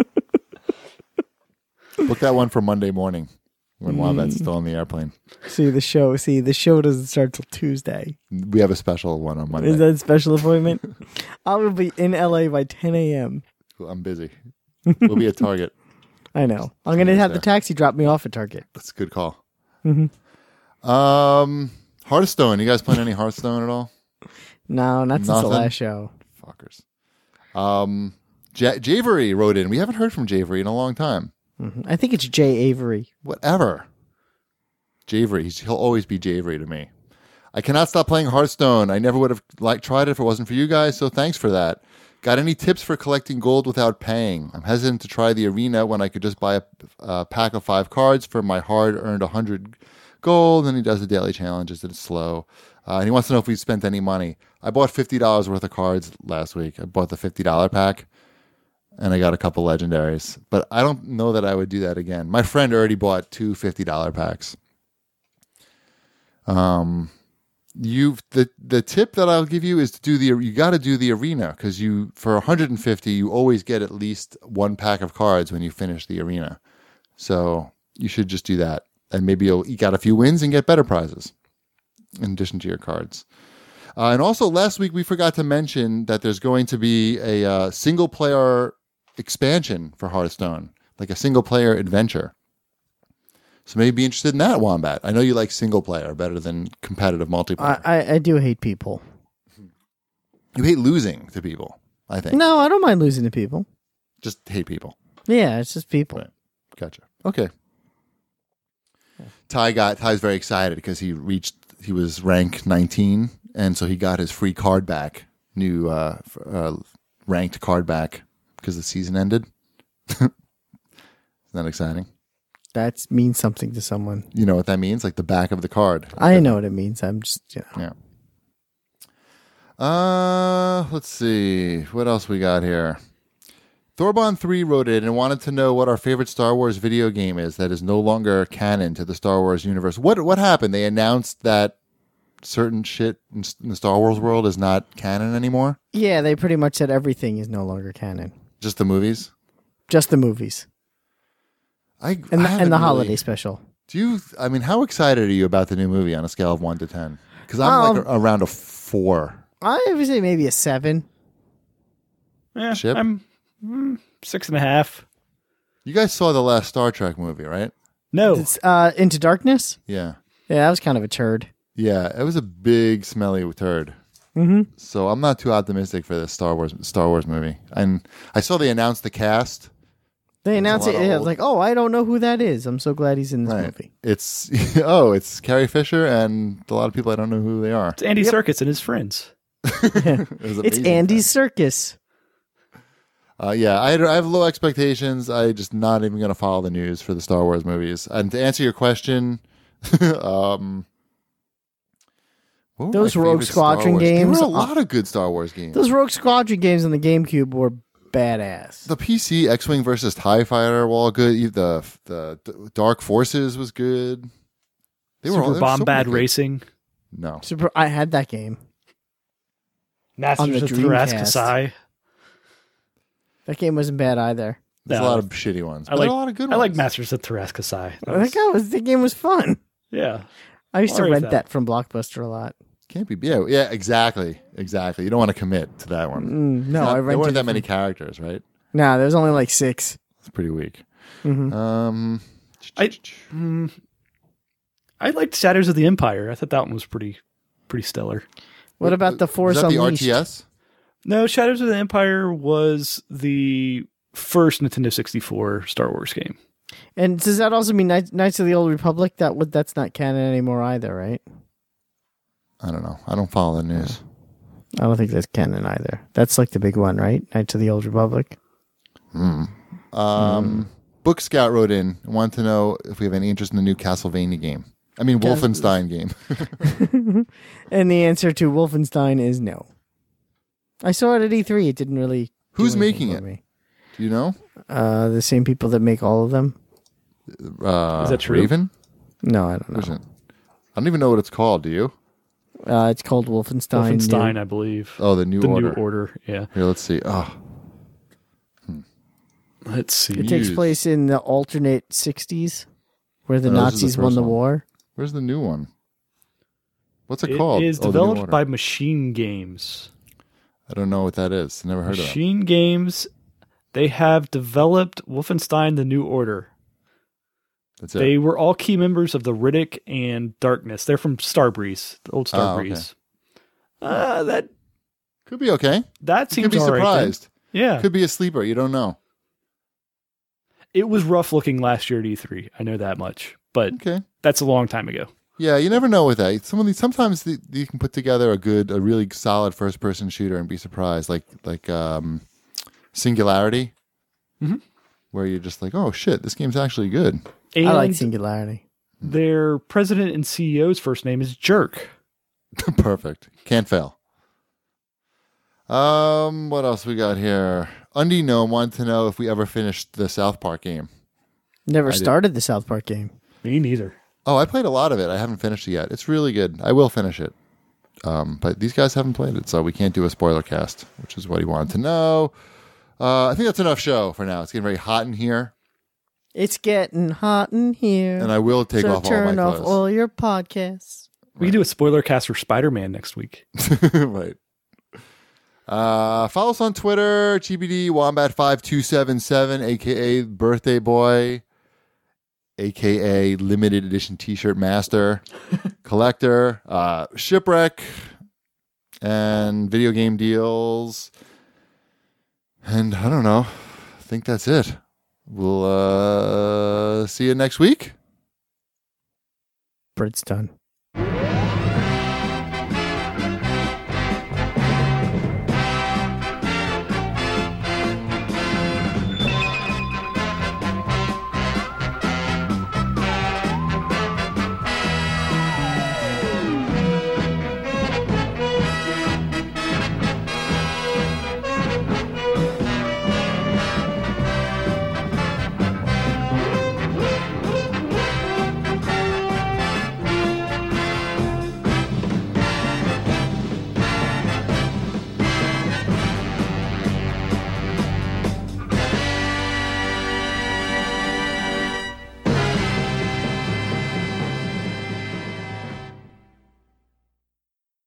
Book that one for Monday morning when Wombat's still on the airplane. See the show. See the show doesn't start till Tuesday. We have a special one on Monday. Is that a special appointment? I will be in L A by ten a.m. I'm busy. We'll be at Target. I know. I'm gonna have the there. taxi drop me off at Target. That's a good call. Mm-hmm. Um, Hearthstone. You guys playing any Hearthstone at all? No, not since the Nothing? last show. Fuckers. Um, J- Javery wrote in. We haven't heard from Javery in a long time. Mhm. I think it's Jay Avery. Whatever. Javery. He's, he'll always be Javery to me. I cannot stop playing Hearthstone. I never would have like tried it if it wasn't for you guys, so thanks for that. Got any tips for collecting gold without paying? I'm hesitant to try the arena when I could just buy a, a pack of five cards for my hard-earned one hundred gold, and he does the daily challenges, and it's slow. Uh, and he wants to know if we spent any money. I bought fifty dollars worth of cards last week. I bought the fifty dollars pack, and I got a couple legendaries. But I don't know that I would do that again. My friend already bought two fifty dollars packs. Um, you the the tip that I'll give you is to do the you got to do the arena because you for one hundred fifty you always get at least one pack of cards when you finish the arena. So you should just do that, and maybe you'll eke out a few wins and get better prizes in addition to your cards. Uh, and also last week we forgot to mention that there's going to be a uh, single player expansion for Hearthstone, like a single player adventure. So maybe be interested in that, Wombat. I know you like single player better than competitive multiplayer. I, I, I do hate people. You hate losing to people, I think. No, I don't mind losing to people. Just hate people. Yeah, it's just people. Right. Gotcha. Okay. Ty got Ty's very excited because he reached he was rank nineteen, and so he got his free card back, new uh, uh, ranked card back because the season ended. Isn't that exciting? That means something to someone. You know what that means? Like the back of the card. I know what it means. I'm just, you know. Yeah. Uh, let's see. What else we got here? Thorbon three wrote in and wanted to know what our favorite Star Wars video game is that is no longer canon to the Star Wars universe. What what happened? They announced that certain shit in the Star Wars world is not canon anymore? Yeah, they pretty much said everything is no longer canon. Just the movies? Just the movies. I, And, I the, haven't and the really- holiday special. Do you, I mean, how excited are you about the new movie on a scale of one to ten? Because I'm Um, like a, around a four. I would say maybe a seven. Yeah, Chip? I'm mm, six and a half. You guys saw the last Star Trek movie, right? No, It's uh, Into Darkness? Yeah. Yeah, that was kind of a turd. Yeah, it was a big, smelly turd. Mm-hmm. So I'm not too optimistic for this Star Wars Star Wars movie. And I saw they announced the cast. They announced lot it. of Yeah, old- like, oh, I don't know who that is. I'm so glad he's in this Right. movie. It's oh, it's Carrie Fisher and a lot of people I don't know who they are. it's Andy Serkis and his friends. It was It's amazing. Andy's Circus. Uh, yeah, I, I have low expectations. I just not even going to follow the news for the Star Wars movies. And to answer your question, um, what were Those my Rogue favorite Star Squadron Wars- games- There were a lot of good Star Wars games. Those Rogue Squadron games on the GameCube were badass. The P C X-wing versus TIE Fighter were all good. The the, the Dark Forces was good. They were all Super there were so Bombad many good- Racing. No, Super, I had that game. Masters the of Dreamcast. Tarrascasai. That game wasn't bad either. there's No. a lot of shitty ones. I But like there are a lot of good I ones. like Masters of Tarrascasai. That That was- guy was the game was fun. yeah. I used to Or is rent that? that from Blockbuster a lot. Can't be. Yeah, yeah, exactly, exactly. You don't want to commit to that one. Mm, no, Not- I there rented. weren't that it many from- characters, right? Nah, there was only like six. It's pretty weak. Mhm. Um, I mm, I liked Shadows of the Empire. I thought that one was pretty pretty stellar. What about the Force was that the Unleashed? R T S? No, Shadows of the Empire was the first Nintendo sixty-four Star Wars game. And does that also mean Knights, Knights of the Old Republic? That would that's not canon anymore either, right? I don't know. I don't follow the news. I don't think that's canon either. That's like the big one, right? Knights of the Old Republic. Um, Book Scout wrote in and wanted to know if we have any interest in the new Castlevania game. I mean, Cas- Wolfenstein game. And the answer to Wolfenstein is no. I saw it at E three. It didn't really. do Who's anything making for it? me. Do you know? Uh, the same people that make all of them. Uh, Is that true? Raven? No, I don't Who's know. it? I don't even know what it's called. Do you? Uh, it's called Wolfenstein. Wolfenstein, New. I believe. Oh, the New the Order. New Order. Yeah. Here, let's see. Oh, Let's see. It takes News. place in the alternate sixties, where the No, this is the Nazis won first the one. war. where's the new one? What's it, It called? is Oh, the New developed Order. by Machine Games. I don't know what that is. Never heard of it. Machine Games. They have developed Wolfenstein: The New Order. That's it. They were all key members of the Riddick and Darkness. They're from Starbreeze, the old Ah, okay. Starbreeze. Uh, that Could be okay. that You seems could be all right then. surprised. Yeah, Could be a sleeper. You don't know. it was rough looking last year at E three. I know that much, but Okay. that's a long time ago. Yeah, you never know with that. Some of these, sometimes the, you can put together a good, a really solid first-person shooter and be surprised, like like um, Singularity, Mhm. where you're just like, oh shit, this game's actually good. And I like Singularity. their president and C E O's first name is Jerk. Perfect, can't fail. Um, what else we got here? Undie Gnome wanted to know if we ever finished the South Park game. Never did. started the South Park game. Me neither. Oh, I played a lot of it. I haven't finished it yet. It's really good. I will finish it. Um, but these guys haven't played it, so we can't do a spoiler cast, which is what he wanted to know. Uh, I think that's enough show for now. It's getting very hot in here. It's getting hot in here. And I will take so off all my turn off clothes. all your podcasts. We can do a spoiler cast for Spider-Man next week. Right. Uh, follow us on Twitter, G B D Wombat five two seven seven, a k a. Birthday Boy, a k a limited edition t-shirt master, collector, uh, shipwreck, and video game deals. And I don't know. I think that's it. We'll uh, see you next week. Brett's done.